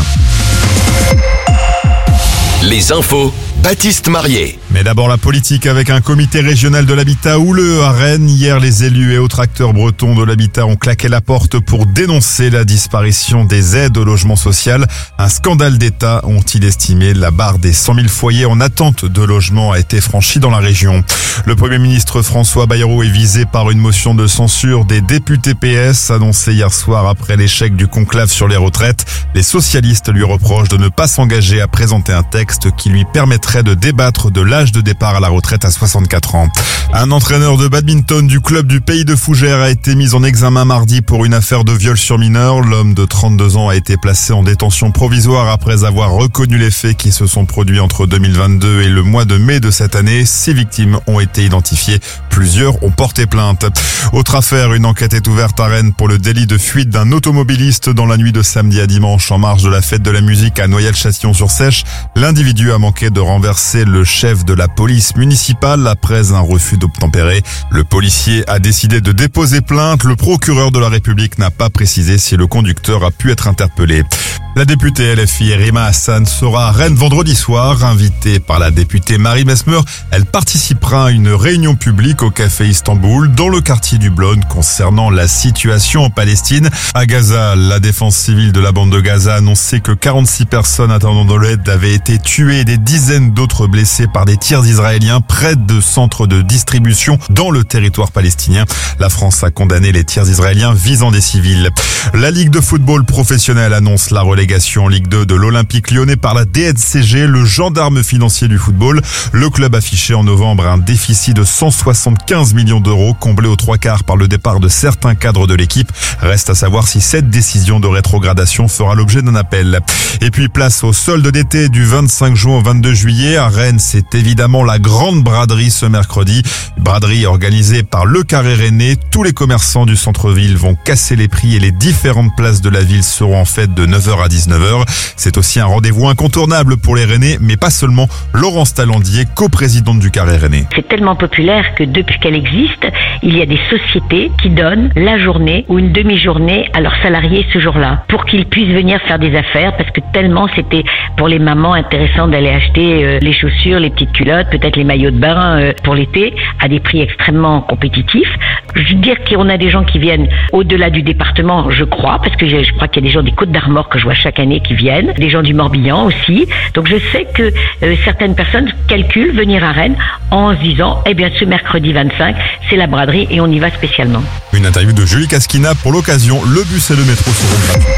[SPEAKER 7] Les infos, Baptiste Marié.
[SPEAKER 2] Mais d'abord la politique avec un comité régional de l'habitat houleux à Rennes. Hier, les élus et autres acteurs bretons de l'habitat ont claqué la porte pour dénoncer la disparition des aides au logement social. Un scandale d'État, ont-ils estimé. La barre des cent mille foyers en attente de logement a été franchie dans la région. Le Premier ministre François Bayrou est visé par une motion de censure des députés P S annoncée hier soir après l'échec du conclave sur les retraites. Les socialistes lui reprochent de ne pas s'engager à présenter un texte qui lui permettrait de débattre de l'âge de départ à la retraite à soixante-quatre ans. Un entraîneur de badminton du club du pays de Fougères a été mis en examen mardi pour une affaire de viol sur mineur. L'homme de trente-deux ans a été placé en détention provisoire après avoir reconnu les faits qui se sont produits entre deux mille vingt-deux et le mois de mai de cette année. Six victimes ont été identifiées. Plusieurs ont porté plainte. Autre affaire, une enquête est ouverte à Rennes pour le délit de fuite d'un automobiliste dans la nuit de samedi à dimanche en marge de la fête de la musique à Noyelles-Châtillon-sur-Seiche. L'individu a manqué de renverser le chef de la police municipale après un refus d'obtempérer. Le policier a décidé de déposer plainte. Le procureur de la République n'a pas précisé si le conducteur a pu être interpellé. La députée L F I Rima Hassan sera à Rennes vendredi soir. Invitée par la députée Marie Mesmer, elle participera à une réunion publique au Café Istanbul dans le quartier du Blône concernant la situation en Palestine. À Gaza, la défense civile de la bande de Gaza a annoncé que quarante-six personnes attendant de l'aide avaient été tuées et des dizaines d'autres blessées par des tirs israéliens près de centres de distribution dans le territoire palestinien. La France a condamné les tirs israéliens visant des civils. La Ligue de football professionnel annonce la relégation en Ligue deux de l'Olympique lyonnais par la D N C G, le gendarme financier du football. Le club affichait en novembre un déficit de cent soixante-quinze millions d'euros, comblé aux trois quarts par le départ de certains cadres de l'équipe. Reste à savoir si cette décision de rétrogradation fera l'objet d'un appel. Et puis place au solde d'été du vingt-cinq juin au vingt-deux juillet. À Rennes, c'est évidemment la grande braderie ce mercredi. Braderie organisée par Le Carré Rennais. Tous les commerçants du centre-ville vont casser les prix et les différentes places de la ville seront en fête de neuf heures à dix-neuf heures. C'est aussi un rendez-vous incontournable pour les Rennais, mais pas seulement. Laurence Talandier, coprésidente du Carré Rennais.
[SPEAKER 10] C'est tellement populaire que depuis qu'elle existe, il y a des sociétés qui donnent la journée ou une demi-journée à leurs salariés ce jour-là pour qu'ils puissent venir faire des affaires parce que tellement c'était pour les mamans intéressant d'aller acheter euh, les chaussures, les petites culottes, peut-être les maillots de bain euh, pour l'été à des prix extrêmement compétitifs. Je veux dire qu'on a des gens qui viennent au-delà du département, je crois, parce que je, je crois qu'il y a des gens des Côtes d'Armor que je vois chaque année qui viennent, des gens du Morbihan aussi. Donc je sais que euh, certaines personnes calculent venir à Rennes en se disant, eh bien ce mercredi vingt-cinq, c'est la braderie et on y va spécialement.
[SPEAKER 2] Une interview de Julie Casquina pour l'occasion. Le bus et le métro seront gratuits.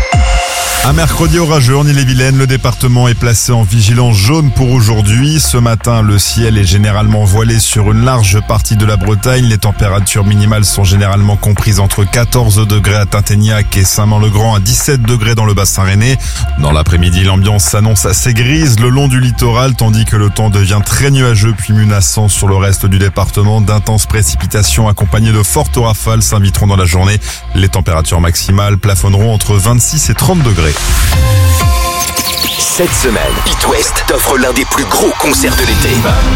[SPEAKER 2] Un mercredi orageux en Ille-et-Vilaine, le département est placé en vigilance jaune pour aujourd'hui. Ce matin, le ciel est généralement voilé sur une large partie de la Bretagne. Les températures minimales sont généralement comprises entre quatorze degrés à Tinténiac et Saint-Mand-le-Grand, à dix-sept degrés dans le bassin rennais. Dans l'après-midi, l'ambiance s'annonce assez grise le long du littoral, tandis que le temps devient très nuageux puis menaçant sur le reste du département. D'intenses précipitations accompagnées de fortes rafales s'inviteront dans la journée. Les températures maximales plafonneront entre vingt-six et trente degrés.
[SPEAKER 7] Cette semaine, It West t'offre l'un des plus gros concerts de l'été.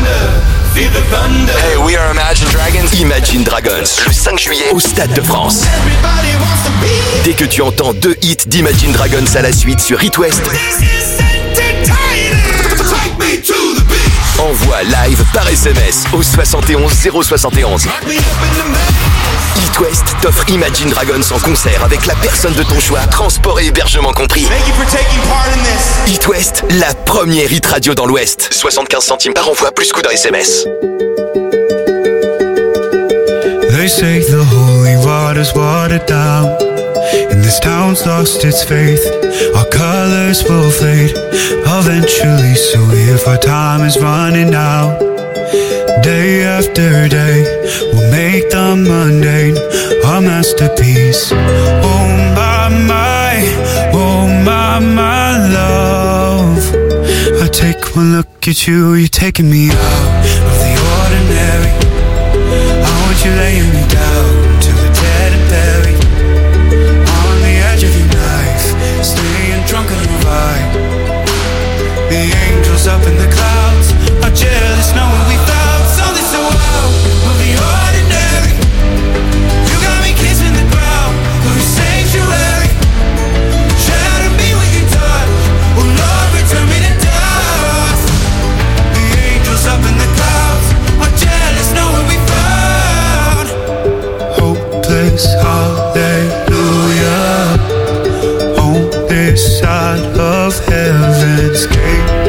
[SPEAKER 7] Hey, we are Imagine Dragons. Imagine Dragons, le cinq juillet au Stade de France. Dès que tu entends deux hits d'Imagine Dragons à la suite sur It West, envoie live par S M S au soixante et onze zéro soixante et onze. It West t'offre Imagine Dragons en concert avec la personne de ton choix, transport et hébergement compris. It West, la première hit radio dans l'Ouest. soixante-quinze centimes par envoi plus coût d'un S M S.
[SPEAKER 11] They say the holy water's watered down, and this town's lost its faith. Our colors will fade eventually, so if our time is running out, day after day, we'll make the mundane our masterpiece. Oh my, my, oh my, my love. I take one look at you, you're taking me out of the ordinary. I want you laying me down till we're dead and buried, on the edge of your knife, staying drunk on your vibe. The angels up in the clouds are jealous knowing we found something so out of the ordinary. You got me kissing the ground of your sanctuary. Shadow me with your touch, oh Lord, return me to dust. The angels up in the clouds are jealous knowing we found hopeless hallelujah on this side of heaven's gate.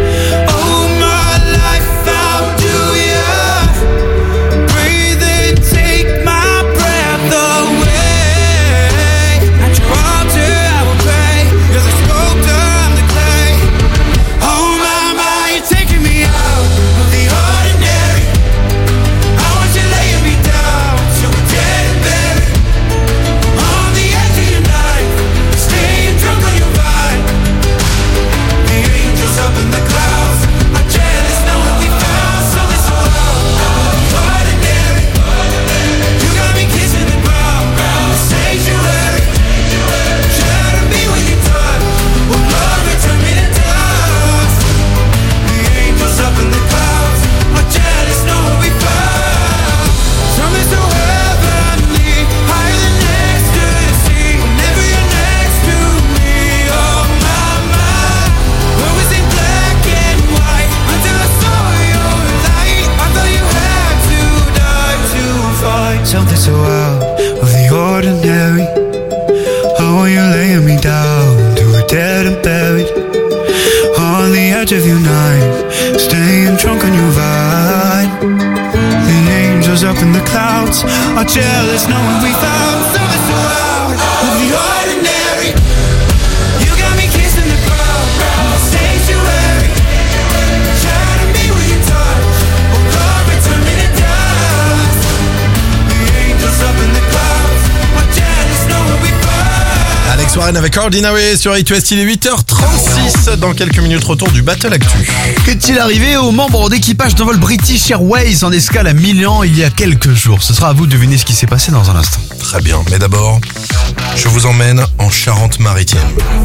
[SPEAKER 11] Something so out of the ordinary. How are you laying me down till we're dead and buried, on the edge of your knife, staying drunk on your vibe. The angels up in the clouds are jealous knowing we found something so out of the ordinary. You got me kissing the ground of the sanctuary. Shadow me with your touch, oh Lord, return me to dust. The angels up in the clouds are jealous knowing we found.
[SPEAKER 4] Alex Warren avec Ordinary sur It West, il est huit heures trente-six. Dans quelques minutes, retour du Battle Actu.
[SPEAKER 5] Qu'est-il arrivé aux membres d'équipage d'un vol British Airways en escale à Milan il y a quelques jours? Ce sera à vous de deviner ce qui s'est passé dans un instant.
[SPEAKER 4] Très bien, mais d'abord, je vous emmène en Charente-Maritime.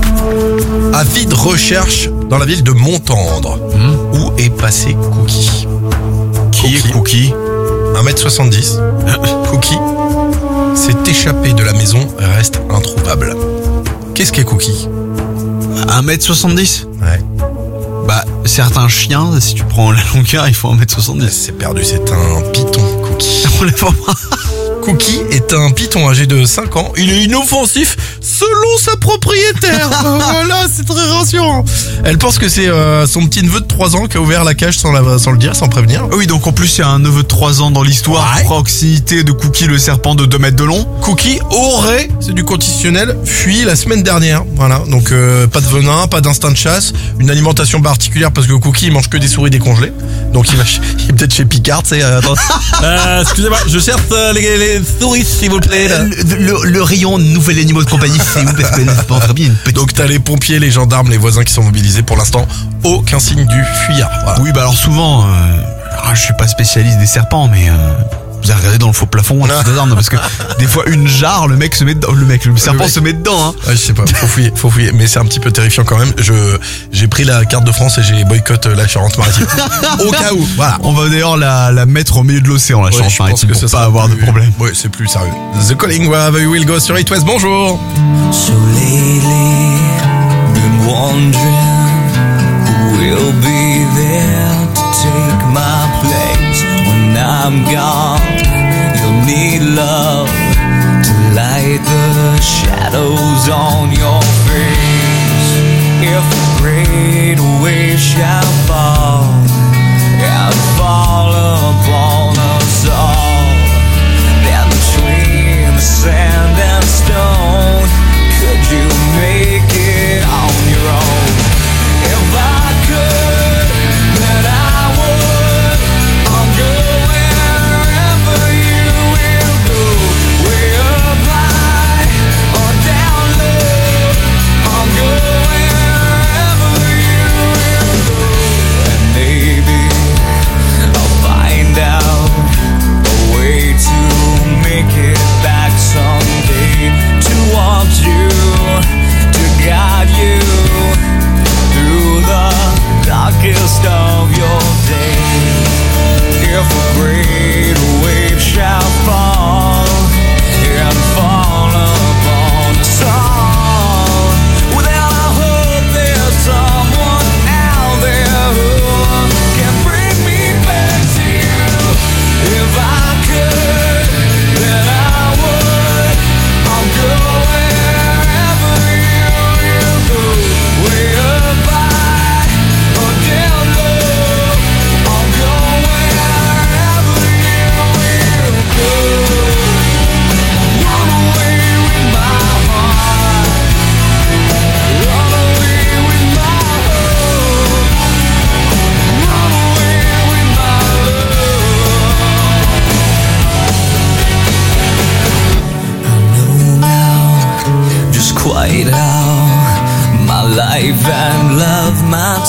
[SPEAKER 4] Avis de recherche dans la ville de Montendre. Mmh. Où est passé Cookie?
[SPEAKER 5] Qui
[SPEAKER 4] Cookie.
[SPEAKER 5] est Cookie?
[SPEAKER 4] un mètre soixante-dix. Cookie s'est échappé de la maison et reste introuvable. Qu'est-ce qu'est Cookie?
[SPEAKER 5] un mètre soixante-dix?
[SPEAKER 4] Ouais.
[SPEAKER 5] Bah, certains chiens, si tu prends la longueur, il faut un mètre soixante-dix.
[SPEAKER 4] C'est perdu, c'est un python, Cookie.
[SPEAKER 5] On les voit pas.
[SPEAKER 4] Cookie est un python âgé de cinq ans. Il est inoffensif selon sa propriétaire. Voilà, c'est très rassurant. Elle pense que c'est euh, son petit neveu de trois ans qui a ouvert la cage sans, la, sans le dire, sans prévenir.
[SPEAKER 5] Oui, donc en plus, il y a un neveu de trois ans dans l'histoire.
[SPEAKER 4] Ouais.
[SPEAKER 5] Proximité de Cookie, le serpent de deux mètres de long.
[SPEAKER 4] Cookie aurait, c'est du conditionnel, fui la semaine dernière. Voilà, donc euh, pas de venin, pas d'instinct de chasse, une alimentation particulière parce que Cookie il mange que des souris décongelées. Donc il va, ch- il est peut-être chez Picard, tu sais. Euh, attends. euh, excusez-moi, je cherche euh, les, les souris, s'il vous plaît. Là.
[SPEAKER 5] Le, le, le rayon nouvel animal de compagnie, c'est où? Parce que c'est pas très bien une petite.
[SPEAKER 4] Donc t'as les pompiers, les gendarmes, les voisins qui sont mobilisés. Pour l'instant, aucun signe du fuyard. Voilà.
[SPEAKER 5] Oui, bah alors souvent, euh, alors, je suis pas spécialiste des serpents, mais euh, vous avez regardé dans le faux plafond, là, parce que des fois une jarre, le mec se met dedans, le mec, le serpent
[SPEAKER 4] le mec.
[SPEAKER 5] se met dedans. Hein.
[SPEAKER 4] Ouais, je sais pas, faut fouiller, faut fouiller, mais c'est un petit peu terrifiant quand même. Je, j'ai pris la carte de France et j'ai boycotté la Charente-Maritime. Au cas où, voilà.
[SPEAKER 5] On va d'ailleurs la, la mettre au milieu de l'océan, la
[SPEAKER 4] Ouais,
[SPEAKER 5] Charente-Maritime, pour
[SPEAKER 4] ça
[SPEAKER 5] pas avoir
[SPEAKER 4] plus,
[SPEAKER 5] de problème.
[SPEAKER 4] Ouais, c'est plus sérieux. The Calling, wherever you will go sur It West, bonjour.
[SPEAKER 1] So lately, been wondering who will be there to take my place when I'm gone. You'll need love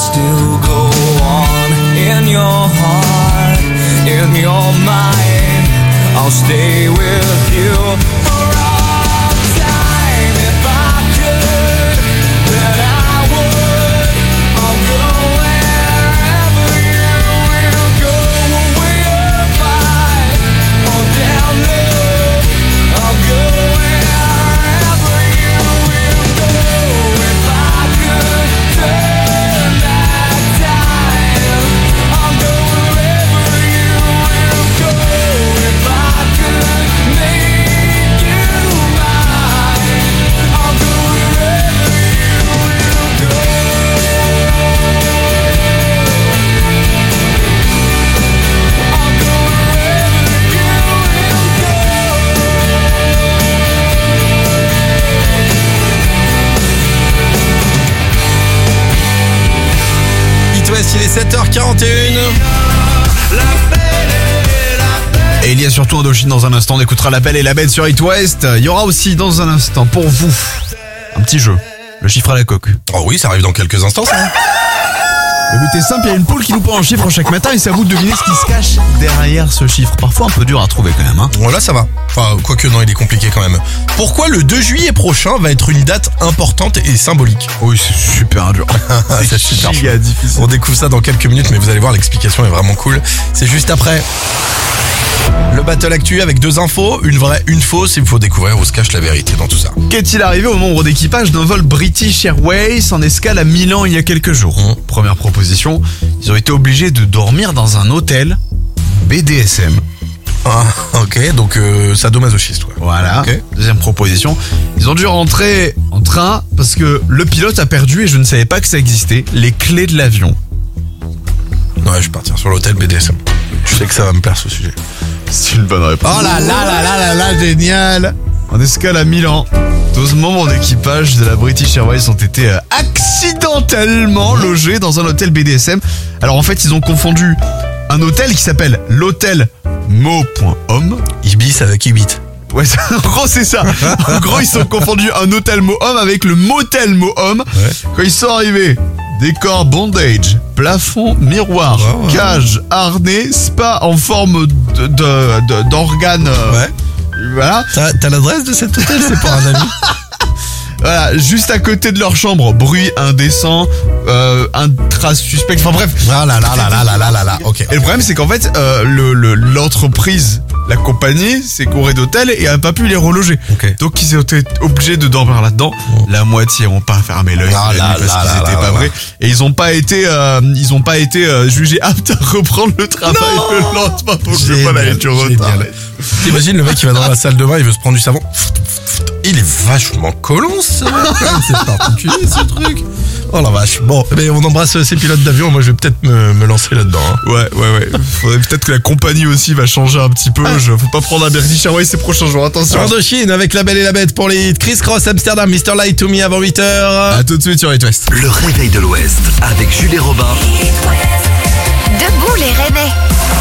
[SPEAKER 11] still go on in your heart, in your mind. I'll stay with you for all time. If I could, then I would. I'll go wherever you will go. Way up high or down low, I'll go wherever you will go. If I could turn back time, I'll go wherever you will go. If I could make you mine, I'll go wherever you will go. I'll go wherever you will go.
[SPEAKER 4] It West, il est sept heures quarante et une.
[SPEAKER 5] Et il y a surtout Indochine dans un instant. On écoutera La Belle et la Bête sur It West. Il y aura aussi dans un instant pour vous un petit jeu. Le chiffre à la coque.
[SPEAKER 4] Oh oui, ça arrive dans quelques instants, ça.
[SPEAKER 5] Le but est simple, il y a une poule qui nous prend un chiffre chaque matin et c'est à vous de deviner ce qui se cache derrière ce chiffre. Parfois un peu dur à trouver quand même. Hein.
[SPEAKER 4] Bon, là, ça va. Enfin, quoique non, il est compliqué quand même. Pourquoi le deux juillet prochain va être une date importante et symbolique?
[SPEAKER 5] Oui, c'est super dur.
[SPEAKER 4] C'est super
[SPEAKER 5] giga
[SPEAKER 4] chaud.
[SPEAKER 5] difficile.
[SPEAKER 4] On découvre ça dans quelques minutes, mais vous allez voir, l'explication est vraiment cool. C'est juste après. Le battle actu avec deux infos, une vraie, une fausse, il faut découvrir où se cache la vérité dans tout ça.
[SPEAKER 5] Qu'est-il arrivé au membre d'équipage d'un vol British Airways en escale à Milan il y a quelques jours?
[SPEAKER 4] Mmh.
[SPEAKER 5] Première proposition, ils ont été obligés de dormir dans un hôtel B D S M.
[SPEAKER 4] Ah, ok, donc euh, sadomasochiste, ouais.
[SPEAKER 5] Voilà.
[SPEAKER 4] Okay.
[SPEAKER 5] Deuxième proposition, ils ont dû rentrer en train parce que le pilote a perdu, et je ne savais pas que ça existait, les clés de l'avion.
[SPEAKER 4] Ouais, je vais partir sur l'hôtel B D S M. Je sais que ça va me plaire ce sujet.
[SPEAKER 5] C'est une bonne réponse. Oh là là là là là là, génial. En escale à Milan, douze membres d'équipage de la British Airways ont été euh, accidentellement logés dans un hôtel B D S M. Alors en fait, ils ont confondu un hôtel qui s'appelle l'hôtel mo point home.
[SPEAKER 4] Ibis avec Ibit.
[SPEAKER 5] Ouais, ça, en gros c'est ça. En gros, ils ont confondu un hôtel Mohom avec le motel Mohom.
[SPEAKER 4] Ouais.
[SPEAKER 5] Quand ils sont arrivés, décor bondage, plafond miroir,
[SPEAKER 4] ouais, ouais.
[SPEAKER 5] cage, harnais, spa en forme de, de, de- d'organe. euh,
[SPEAKER 4] Ouais.
[SPEAKER 5] Voilà.
[SPEAKER 4] T'as, t'as l'adresse de cet hôtel? C'est pas un ami.
[SPEAKER 5] Voilà, juste à côté de leur chambre, bruit indécent, euh, un trace suspect. Enfin bref.
[SPEAKER 4] Ah là là là là là là là là. Ok.
[SPEAKER 5] Et le problème, c'est qu'en fait, euh, le, le- l'entreprise, la compagnie, s'est courée d'hôtel et a pas pu les reloger.
[SPEAKER 4] Ok.
[SPEAKER 5] Donc ils ont été obligés de dormir là-dedans. La moitié ont pas fermé l'œil
[SPEAKER 4] Ah
[SPEAKER 5] la
[SPEAKER 4] là
[SPEAKER 5] nuit parce
[SPEAKER 4] là
[SPEAKER 5] qu'ils
[SPEAKER 4] là
[SPEAKER 5] étaient
[SPEAKER 4] là
[SPEAKER 5] pas
[SPEAKER 4] là
[SPEAKER 5] vrais. Et ils ont pas été, euh, ils ont pas été euh, jugés aptes à reprendre le travail le lendemain. Donc le vol a eu du retard.
[SPEAKER 4] Génial. T'imagines le mec qui va dans la salle de bain, il veut se prendre du savon. Il est vachement collant, ça. C'est particulier ce truc. Oh la vache. Bon, mais on embrasse ces pilotes d'avion. Moi, je vais peut-être me, me lancer là-dedans. Hein.
[SPEAKER 5] Ouais, ouais, ouais. Faudrait peut-être que la compagnie aussi va changer un petit peu. Je, faut pas prendre un British Airways ces prochains jours. Attention.
[SPEAKER 4] Indochine avec La Belle et la Bête pour les hits. Chris Cross, Amsterdam, mister Light to Me avant huit heures.
[SPEAKER 5] À tout de suite sur It West.
[SPEAKER 7] Le réveil de l'Ouest avec Jules et Robin.
[SPEAKER 9] Debout les Rennais.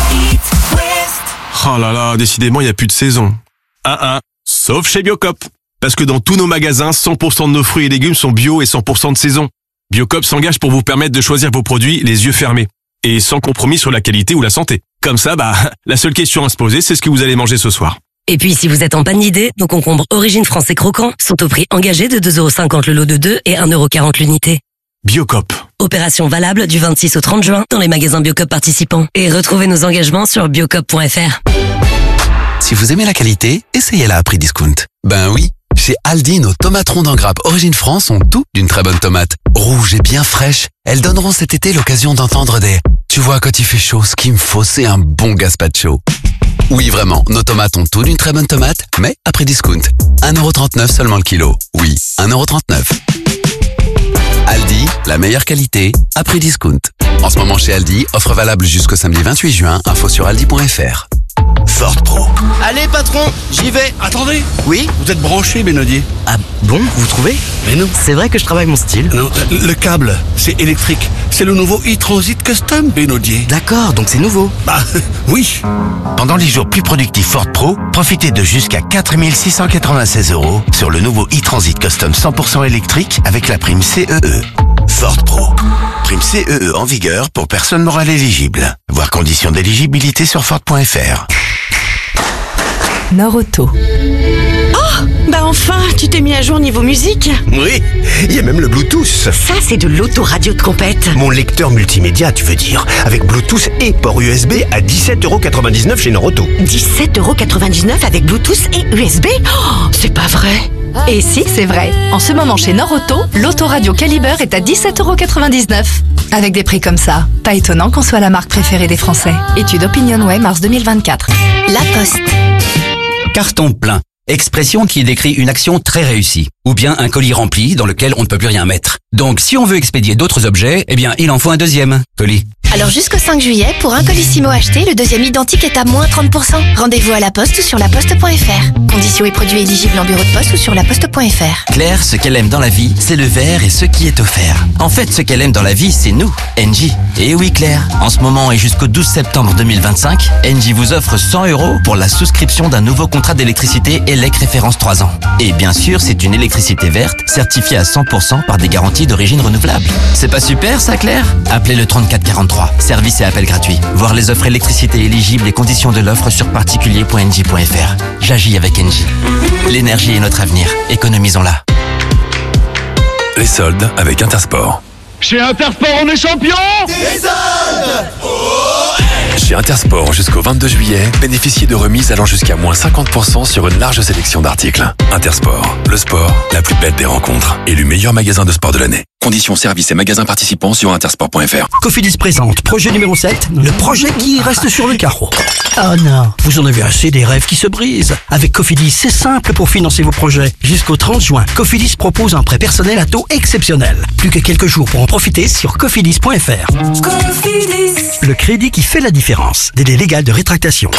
[SPEAKER 12] Oh là là, décidément, il n'y a plus de saison. Ah ah, sauf chez Biocop. Parce que dans tous nos magasins, cent pour cent de nos fruits et légumes sont bio et cent pour cent de saison. Biocop s'engage pour vous permettre de choisir vos produits les yeux fermés. Et sans compromis sur la qualité ou la santé. Comme ça, bah, la seule question à se poser, c'est ce que vous allez manger ce soir.
[SPEAKER 13] Et puis, si vous êtes en panne d'idées, nos concombres Origine français croquants sont au prix engagé de deux euros cinquante le lot de deux et un euro quarante l'unité.
[SPEAKER 12] Biocop.
[SPEAKER 13] Opération valable du vingt-six au trente juin dans les magasins Biocop participants. Et retrouvez nos engagements sur biocop point f r.
[SPEAKER 20] Si vous aimez la qualité, essayez-la à prix discount. Ben oui, chez Aldi, nos tomates rondes en grappe Origine France ont tout d'une très bonne tomate. Rouges et bien fraîches, elles donneront cet été l'occasion d'entendre des « Tu vois, quand il fait chaud, ce qu'il me faut, c'est un bon gazpacho ». Oui, vraiment, nos tomates ont tout d'une très bonne tomate, mais à prix discount. un euro trente-neuf seulement le kilo. Oui, un euro trente-neuf. Aldi, la meilleure qualité, à prix discount. En ce moment chez Aldi, offre valable jusqu'au samedi vingt-huit juin, info sur aldi point f r.
[SPEAKER 7] Ford Pro.
[SPEAKER 16] Allez patron, j'y vais. Attendez.
[SPEAKER 24] Oui, vous êtes branché, Benodier.
[SPEAKER 16] Ah bon, vous trouvez?
[SPEAKER 24] Mais non.
[SPEAKER 16] C'est vrai que je travaille mon style.
[SPEAKER 24] Non, le câble, c'est électrique. C'est le nouveau e-Transit Custom, Benodier.
[SPEAKER 16] D'accord, donc c'est nouveau.
[SPEAKER 24] Bah, oui.
[SPEAKER 25] Pendant les jours plus productifs Ford Pro, profitez de jusqu'à quatre mille six cent quatre-vingt-seize euros sur le nouveau e-Transit Custom cent pour cent électrique avec la prime C E E. Ford Pro. Prime C E E en vigueur pour personnes morales éligibles. Voir conditions d'éligibilité sur Ford point F R.
[SPEAKER 14] Nord-Auto.
[SPEAKER 17] Oh, bah enfin, tu t'es mis à jour niveau musique.
[SPEAKER 18] Oui, il y a même le Bluetooth.
[SPEAKER 17] Ça, c'est de l'autoradio de compète.
[SPEAKER 18] Mon lecteur multimédia, tu veux dire, avec Bluetooth et port U S B à dix-sept euros quatre-vingt-dix-neuf chez Nord-Auto.
[SPEAKER 17] dix-sept euros quatre-vingt-dix-neuf avec Bluetooth et U S B? Oh, c'est pas vrai.
[SPEAKER 14] Et si, c'est vrai. En ce moment, chez Nord-Auto, l'autoradio Caliber est à dix-sept euros quatre-vingt-dix-neuf. Avec des prix comme ça, pas étonnant qu'on soit la marque préférée des Français. Étude OpinionWay, mars deux mille vingt-quatre.
[SPEAKER 21] La Poste.
[SPEAKER 19] Carton plein. Expression qui décrit une action très réussie. Ou bien un colis rempli dans lequel on ne peut plus rien mettre. Donc si on veut expédier d'autres objets, eh bien il en faut un deuxième colis.
[SPEAKER 21] Alors jusqu'au cinq juillet, pour un Colissimo acheté, le deuxième identique est à moins trente pour cent. Rendez-vous à la Poste ou sur la poste point F R. Conditions et produits éligibles en bureau de poste ou sur la poste point F R.
[SPEAKER 19] Claire, ce qu'elle aime dans la vie, c'est le verre et ce qui est offert. En fait, ce qu'elle aime dans la vie, c'est nous, Engie. Et oui Claire, en ce moment et jusqu'au douze septembre deux mille vingt-cinq, Engie vous offre cent euros pour la souscription d'un nouveau contrat d'électricité E L E C référence trois ans. Et bien sûr, c'est une électricité verte, certifiée à cent pour cent par des garanties d'origine renouvelable. C'est pas super ça Claire? Appelez le trente-quatre quarante-trois. Service et appel gratuit. Voir les offres électricité éligibles et conditions de l'offre sur particulier point engie point F R. J'agis avec Engie. L'énergie est notre avenir. Économisons-la.
[SPEAKER 8] Les soldes avec Intersport.
[SPEAKER 22] Chez Intersport, on est champion des soldes.
[SPEAKER 8] Chez Intersport, jusqu'au vingt-deux juillet, bénéficiez de remises allant jusqu'à moins cinquante pour cent sur une large sélection d'articles. Intersport, le sport, la plus belle des rencontres. Élu meilleur magasin de sport de l'année. Conditions, services et magasins participants sur intersport point F R.
[SPEAKER 24] Cofidis présente projet numéro sept, le projet qui reste sur le carreau. Oh non, vous en avez assez des rêves qui se brisent. Avec Cofidis, c'est simple pour financer vos projets. Jusqu'au trente juin, Cofidis propose un prêt personnel à taux exceptionnel. Plus que quelques jours pour en profiter sur cofidis point F R. Cofidis. Le crédit qui fait la différence. Délai légal de rétractation.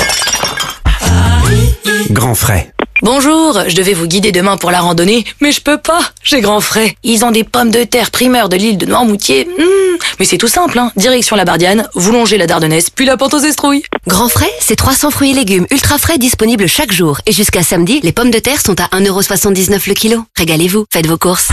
[SPEAKER 24] Grand frais.
[SPEAKER 26] Bonjour, je devais vous guider demain pour la randonnée, mais je peux pas, j'ai grand frais. Ils ont des pommes de terre primeurs de l'île de Noirmoutier. Mmh, mais c'est tout simple, hein. Direction la Bardiane, vous longez la Dardennaise, puis la pente aux Estrouilles.
[SPEAKER 21] Grand frais, c'est trois cents fruits et légumes ultra frais disponibles chaque jour. Et jusqu'à samedi, les pommes de terre sont à un euro soixante-dix-neuf le kilo. Régalez-vous, faites vos courses.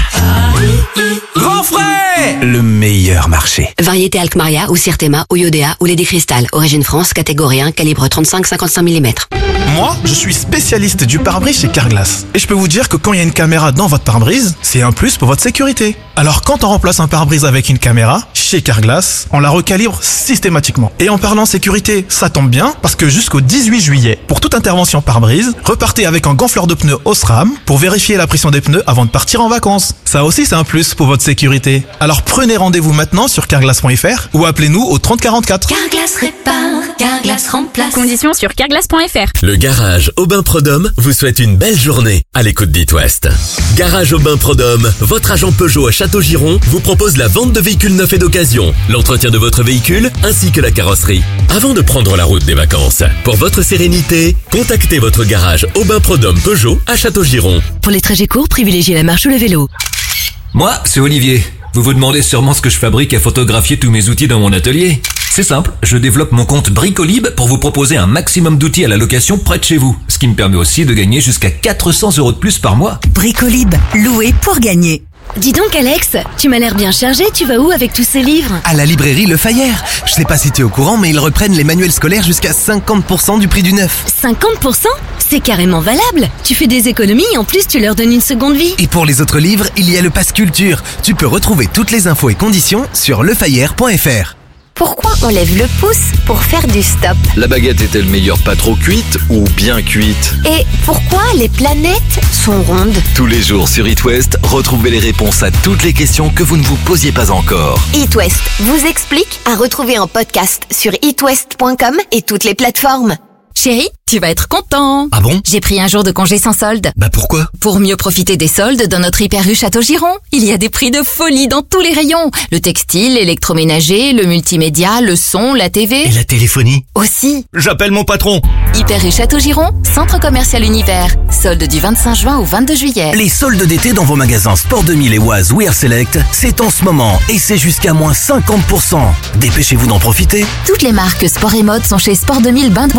[SPEAKER 24] Grand frais, le meilleur marché.
[SPEAKER 21] Variété Alkmaria ou Sirtema ou Iodea ou Lady Crystal. Origine France, catégorie un, calibre trente-cinq à cinquante-cinq millimètres.
[SPEAKER 27] Moi, je suis spécialiste du pare-brise chez Carglass. Et je peux vous dire que quand il y a une caméra dans votre pare-brise, c'est un plus pour votre sécurité. Alors quand on remplace un pare-brise avec une caméra, chez Carglass, on la recalibre systématiquement. Et en parlant sécurité, ça tombe bien, parce que jusqu'au dix-huit juillet, pour toute intervention pare-brise, repartez avec un gonfleur de pneus Osram pour vérifier la pression des pneus avant de partir en vacances. Ça aussi, c'est un plus pour votre sécurité. Alors prenez rendez-vous maintenant sur carglass point F R ou appelez-nous au trente quarante-quatre.
[SPEAKER 21] Carglass répare, Carglass remplace.
[SPEAKER 28] Conditions sur carglass point F R.
[SPEAKER 29] Le garage Aubin Prodhomme vous souhaite une belle journée à l'écoute d'It West. Garage Aubin Prodhomme, votre agent Peugeot à Château-Giron, vous propose la vente de véhicules neufs et d'occasion, l'entretien de votre véhicule ainsi que la carrosserie. Avant de prendre la route des vacances, pour votre sérénité, contactez votre garage Aubin Prodhomme Peugeot à Château-Giron.
[SPEAKER 13] Pour les trajets courts, privilégiez la marche ou le vélo.
[SPEAKER 30] Moi, c'est Olivier. Vous vous demandez sûrement ce que je fabrique à photographier tous mes outils dans mon atelier. C'est simple, je développe mon compte Bricolib pour vous proposer un maximum d'outils à la location près de chez vous, ce qui me permet aussi de gagner jusqu'à quatre cents euros de plus par mois.
[SPEAKER 13] Bricolib, loué pour gagner.
[SPEAKER 21] Dis donc Alex, tu m'as l'air bien chargé, tu vas où avec tous ces livres?
[SPEAKER 31] À la librairie Le Fayère. Je sais pas si tu es au courant, mais ils reprennent les manuels scolaires jusqu'à cinquante pour cent du prix du neuf.
[SPEAKER 21] cinquante pour cent? C'est carrément valable. Tu fais des économies et en plus tu leur donnes une seconde vie.
[SPEAKER 31] Et pour les autres livres, il y a le Pass Culture. Tu peux retrouver toutes les infos et conditions sur lefayère point F R.
[SPEAKER 21] Pourquoi on lève le pouce pour faire du stop?
[SPEAKER 32] La baguette est-elle meilleure pas trop cuite ou bien cuite?
[SPEAKER 21] Et pourquoi les planètes sont rondes?
[SPEAKER 32] Tous les jours sur It West, retrouvez les réponses à toutes les questions que vous ne vous posiez pas encore.
[SPEAKER 21] It West vous explique, à retrouver en podcast sur it west point com et toutes les plateformes.
[SPEAKER 33] Chérie, tu vas être content.
[SPEAKER 31] Ah bon?
[SPEAKER 33] J'ai pris un jour de congé sans solde.
[SPEAKER 31] Bah pourquoi?
[SPEAKER 33] Pour mieux profiter des soldes dans notre hyper rue Château-Giron. Il y a des prix de folie dans tous les rayons. Le textile, l'électroménager, le multimédia, le son, la T V.
[SPEAKER 31] Et la téléphonie?
[SPEAKER 33] Aussi.
[SPEAKER 31] J'appelle mon patron.
[SPEAKER 33] Hyper rue Château-Giron, centre commercial Univers. Soldes du vingt-cinq juin au vingt-deux juillet.
[SPEAKER 31] Les soldes d'été dans vos magasins Sport deux mille et Oise We Are Select, c'est en ce moment et c'est jusqu'à moins cinquante pour cent. Dépêchez-vous d'en profiter.
[SPEAKER 33] Toutes les marques sport et mode sont chez Sport deux mille Bain de Bretagne et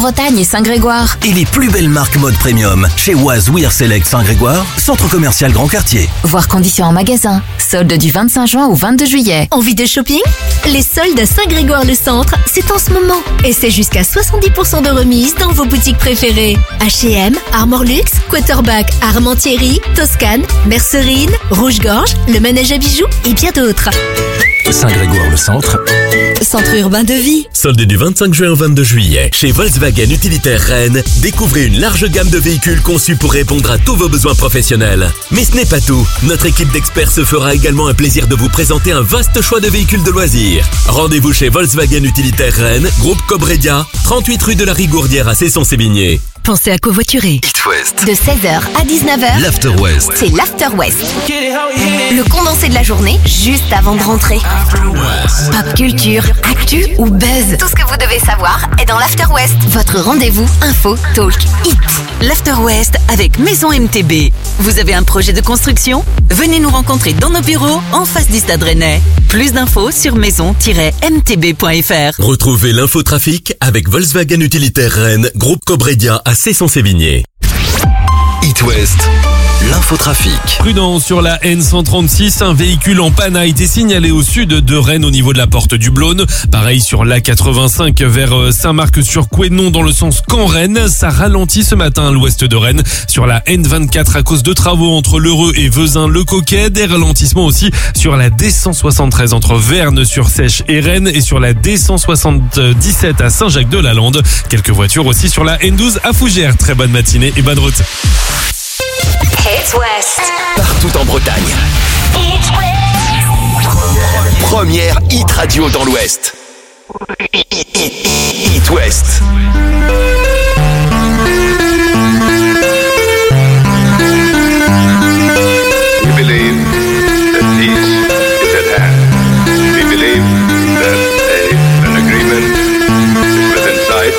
[SPEAKER 33] Saint-Grégoire.
[SPEAKER 31] Et les plus belles marques mode premium chez Oise Wear Select Saint-Grégoire, centre commercial Grand Quartier.
[SPEAKER 33] Voir conditions en magasin. Solde du vingt-cinq juin au vingt-deux juillet.
[SPEAKER 1] Envie de shopping? Les soldes à Saint-Grégoire-le-Centre, c'est en ce moment. Et c'est jusqu'à soixante-dix pour cent de remise dans vos boutiques préférées. H et M, Armor Luxe, Quarterback, Armentieri, Toscane, Mercerine, Rouge-Gorge, le Manège à bijoux et bien d'autres.
[SPEAKER 31] Saint-Grégoire-le-Centre.
[SPEAKER 1] Centre urbain de vie.
[SPEAKER 29] Solde du vingt-cinq juin au vingt-deux juillet. Chez Volkswagen Utilitaire Rennes, découvrez une large gamme de véhicules conçus pour répondre à tous vos besoins professionnels. Mais ce n'est pas tout. Notre équipe d'experts se fera également un plaisir de vous présenter un vaste choix de véhicules de loisirs. Rendez-vous chez Volkswagen Utilitaire Rennes, groupe Cobredia, trente-huit rue de la Rigourdière à Cesson-Sévigné.
[SPEAKER 1] Pensez à covoiturer.
[SPEAKER 31] It West.
[SPEAKER 1] De seize heures à dix-neuf heures.
[SPEAKER 31] L'After West.
[SPEAKER 1] C'est l'After West. Le condensé de la journée, juste avant de rentrer. Pop culture, actu ou buzz. Tout ce que vous devez savoir est dans l'After West. Votre rendez-vous info, talk, hit.
[SPEAKER 2] L'After West avec Maison M T B. Vous avez un projet de construction? Venez nous rencontrer dans nos bureaux en face du Stade Rennais. Plus d'infos sur maison tiret m t b point f r.
[SPEAKER 29] Retrouvez l'infotrafic avec Volkswagen Utilitaire Rennes, groupe Cobredia à Cesson-Sévigné.
[SPEAKER 25] It West, l'infotrafic.
[SPEAKER 3] Prudent sur la N cent trente-six, un véhicule en panne a été signalé au sud de Rennes au niveau de la porte du Blône. Pareil sur l'A quatre-vingt-cinq vers Saint-Marc-sur-Couesnon dans le sens Caen-Rennes. Ça ralentit ce matin à l'ouest de Rennes. Sur la N vingt-quatre à cause de travaux entre L'Heureux et Vezin-le-Coquet. Des ralentissements aussi sur la D cent soixante-treize entre Verne-sur-Sèche et Rennes et sur la D cent soixante-dix-sept à Saint-Jacques-de-la-Lande. Quelques voitures aussi sur la N douze à Fougères. Très bonne matinée et bonne route.
[SPEAKER 21] Hit West.
[SPEAKER 7] Partout en Bretagne.
[SPEAKER 21] Hit West.
[SPEAKER 7] Première hit radio dans l'Ouest. Hit West.
[SPEAKER 4] We believe that peace is at hand. We believe that a, an agreement is within sight.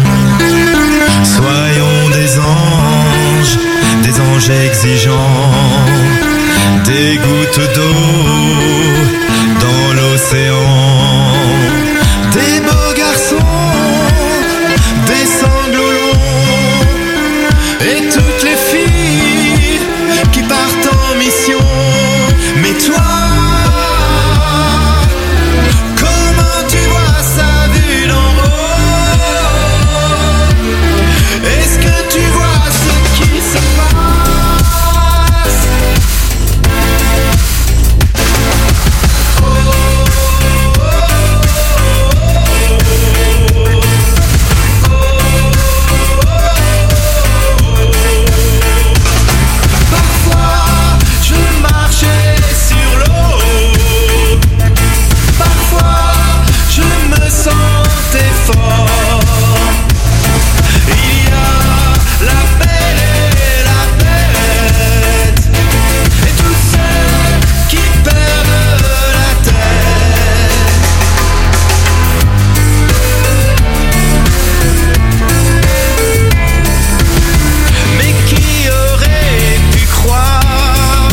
[SPEAKER 5] Soyons des anges, des anges exigeants, des gouttes d'eau dans l'océan, des beaux garçons, des sanglots longs, et toutes les filles qui partent en mission. Mais toi, comment tu vois ça vu d'en haut? Est-ce que tu vois ce qui se passe? Parfois, je marchais sur l'eau. Parfois, je me sentais fort. Il y a la belle et la bête, et tous ceux qui perdent la tête. Mais qui aurait pu croire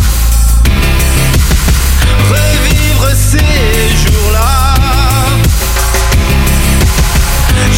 [SPEAKER 5] revivre ces jours-là?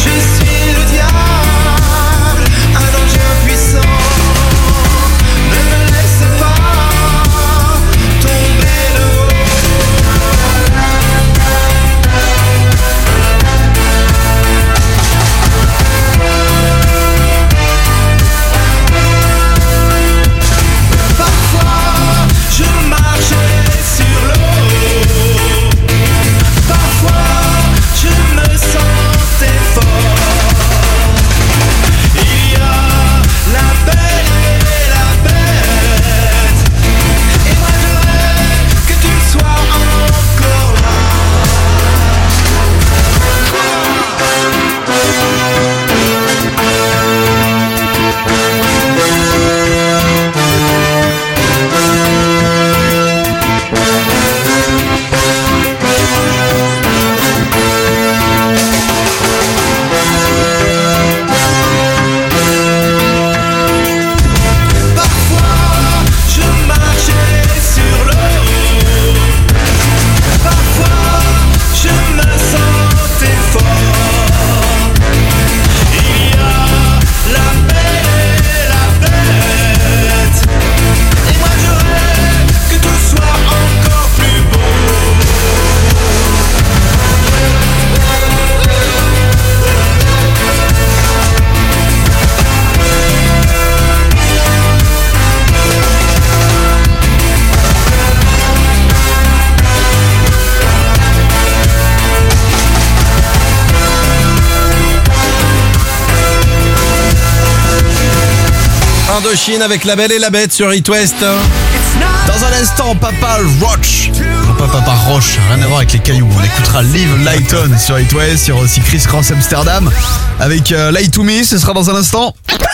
[SPEAKER 6] Indochine avec La Belle et la Bête sur It West. Dans un instant, Papa Roach. Non pas Papa Roche, rien à voir avec les cailloux. On écoutera Live Lighton sur It West. Il y aura aussi Chris Cross Amsterdam avec euh, Lie to Me, ce sera dans un instant.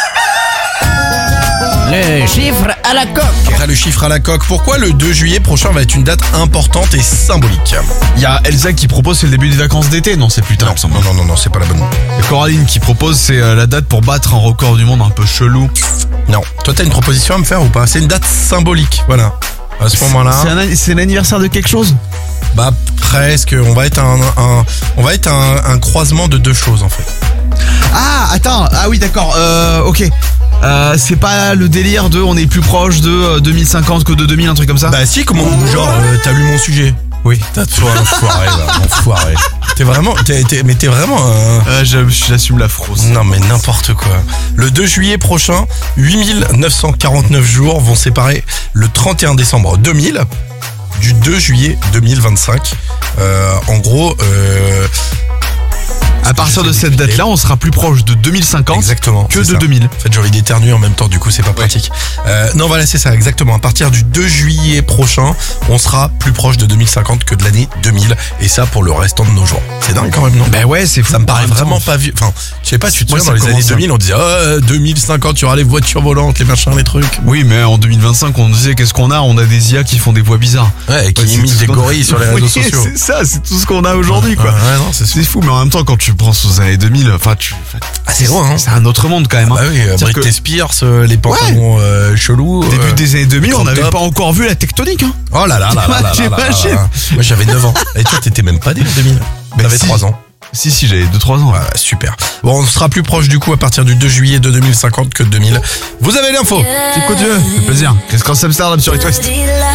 [SPEAKER 9] Le chiffre à la coque.
[SPEAKER 6] Après le chiffre à la coque, pourquoi le deux juillet prochain va être une date importante et symbolique?
[SPEAKER 10] Il y a Elsa qui propose c'est le début des vacances d'été, non c'est plus tard.
[SPEAKER 6] Non, non, non, non, non, c'est pas la bonne.
[SPEAKER 10] Et Coraline qui propose c'est la date pour battre un record du monde un peu chelou.
[SPEAKER 6] Non, toi t'as une proposition à me faire ou pas? C'est une date symbolique, voilà. À ce moment-là.
[SPEAKER 10] C'est, un, c'est l'anniversaire de quelque chose?
[SPEAKER 6] Bah presque, on va être un, un on va être un, un croisement de deux choses en fait.
[SPEAKER 10] Ah attends, ah oui d'accord, euh, ok. Euh, c'est pas le délire de on est plus proche de euh, deux mille cinquante que de deux mille, un truc comme ça?
[SPEAKER 6] Bah si, comment, genre euh, t'as lu mon sujet?
[SPEAKER 10] Oui.
[SPEAKER 6] T'as toi l'enfoiré là, l'enfoiré. T'es vraiment, t'es, t'es, mais t'es vraiment un...
[SPEAKER 10] Euh, j'assume la fraude.
[SPEAKER 6] Non mais n'importe quoi. Le deux juillet prochain, huit mille neuf cent quarante-neuf jours vont séparer le trente et un décembre deux mille du deux juillet deux mille vingt-cinq. Euh, en gros... Euh,
[SPEAKER 10] À partir de cette date-là, on sera plus proche de deux mille cinquante
[SPEAKER 6] exactement,
[SPEAKER 10] que de
[SPEAKER 6] ça.
[SPEAKER 10] deux mille.
[SPEAKER 6] En fait, j'ai envie d'éternuer en même temps, du coup, c'est pas pratique. Euh, non, voilà, c'est ça, exactement. À partir du deux juillet prochain, on sera plus proche de deux mille cinquante que de l'année deux mille. Et ça pour le restant de nos jours. C'est dingue quand même, non?
[SPEAKER 10] Ben ouais, c'est fou.
[SPEAKER 6] Ça me paraît vraiment pas vieux. Enfin, je sais pas, tu te souviens, dans les années deux mille, on disait, oh, deux mille cinquante, tu auras les voitures volantes, les machins, les trucs.
[SPEAKER 10] Oui, mais en deux mille vingt-cinq, on disait, qu'est-ce qu'on a? On a des I A qui font des voix bizarres.
[SPEAKER 6] Ouais, et qui ouais, imitent des gorilles sur les réseaux
[SPEAKER 10] oui,
[SPEAKER 6] sociaux.
[SPEAKER 10] C'est ça, c'est tout ce qu'on a aujourd'hui, quoi.
[SPEAKER 6] Ouais, non, c'est,
[SPEAKER 10] c'est fou, mais en même temps, quand tu penses aux années deux mille, enfin, tu.
[SPEAKER 6] Ah, c'est loin, hein.
[SPEAKER 10] C'est un autre monde, quand même. Hein.
[SPEAKER 6] Ah oui, euh, Britney que... Spears, euh, les pantalons ouais. euh, chelous.
[SPEAKER 10] Début
[SPEAKER 6] euh,
[SPEAKER 10] des années deux mille, on n'avait pas encore vu la tectonique, hein.
[SPEAKER 6] Oh là là là là là là là là. Moi, j'avais neuf ans. Et toi, t'étais même pas né en deux mille.
[SPEAKER 10] Ben
[SPEAKER 6] T'avais
[SPEAKER 10] si.
[SPEAKER 6] trois ans.
[SPEAKER 10] Si, si, j'avais deux trois ans.
[SPEAKER 6] Ah, super. Bon, on sera plus proche du coup à partir du deux juillet de deux mille cinquante que de deux mille. Vous avez l'info.
[SPEAKER 10] C'est quoi Dieu? C'est plaisir. Qu'est-ce qu'on s'Amsterdam sur It West?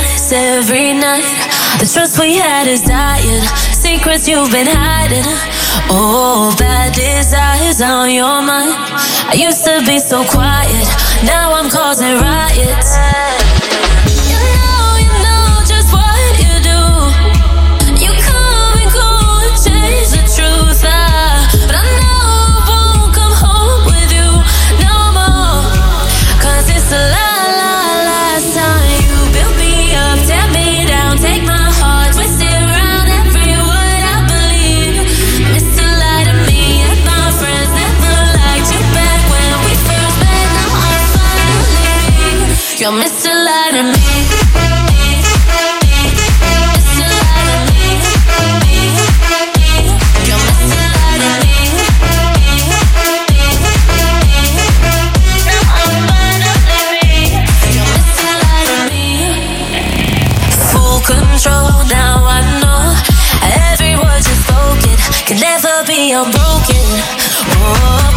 [SPEAKER 11] The trust we had is dying. Secrets you've been hiding. Oh, bad desires on your mind. I used to be so quiet. Now I'm causing riots. You're Mister Lie to me. Mister Lie to me. You're Mister Lie to me. You're Mister Lie to me. Full control, now I know. Every word you've spoken can never be unbroken. Oh.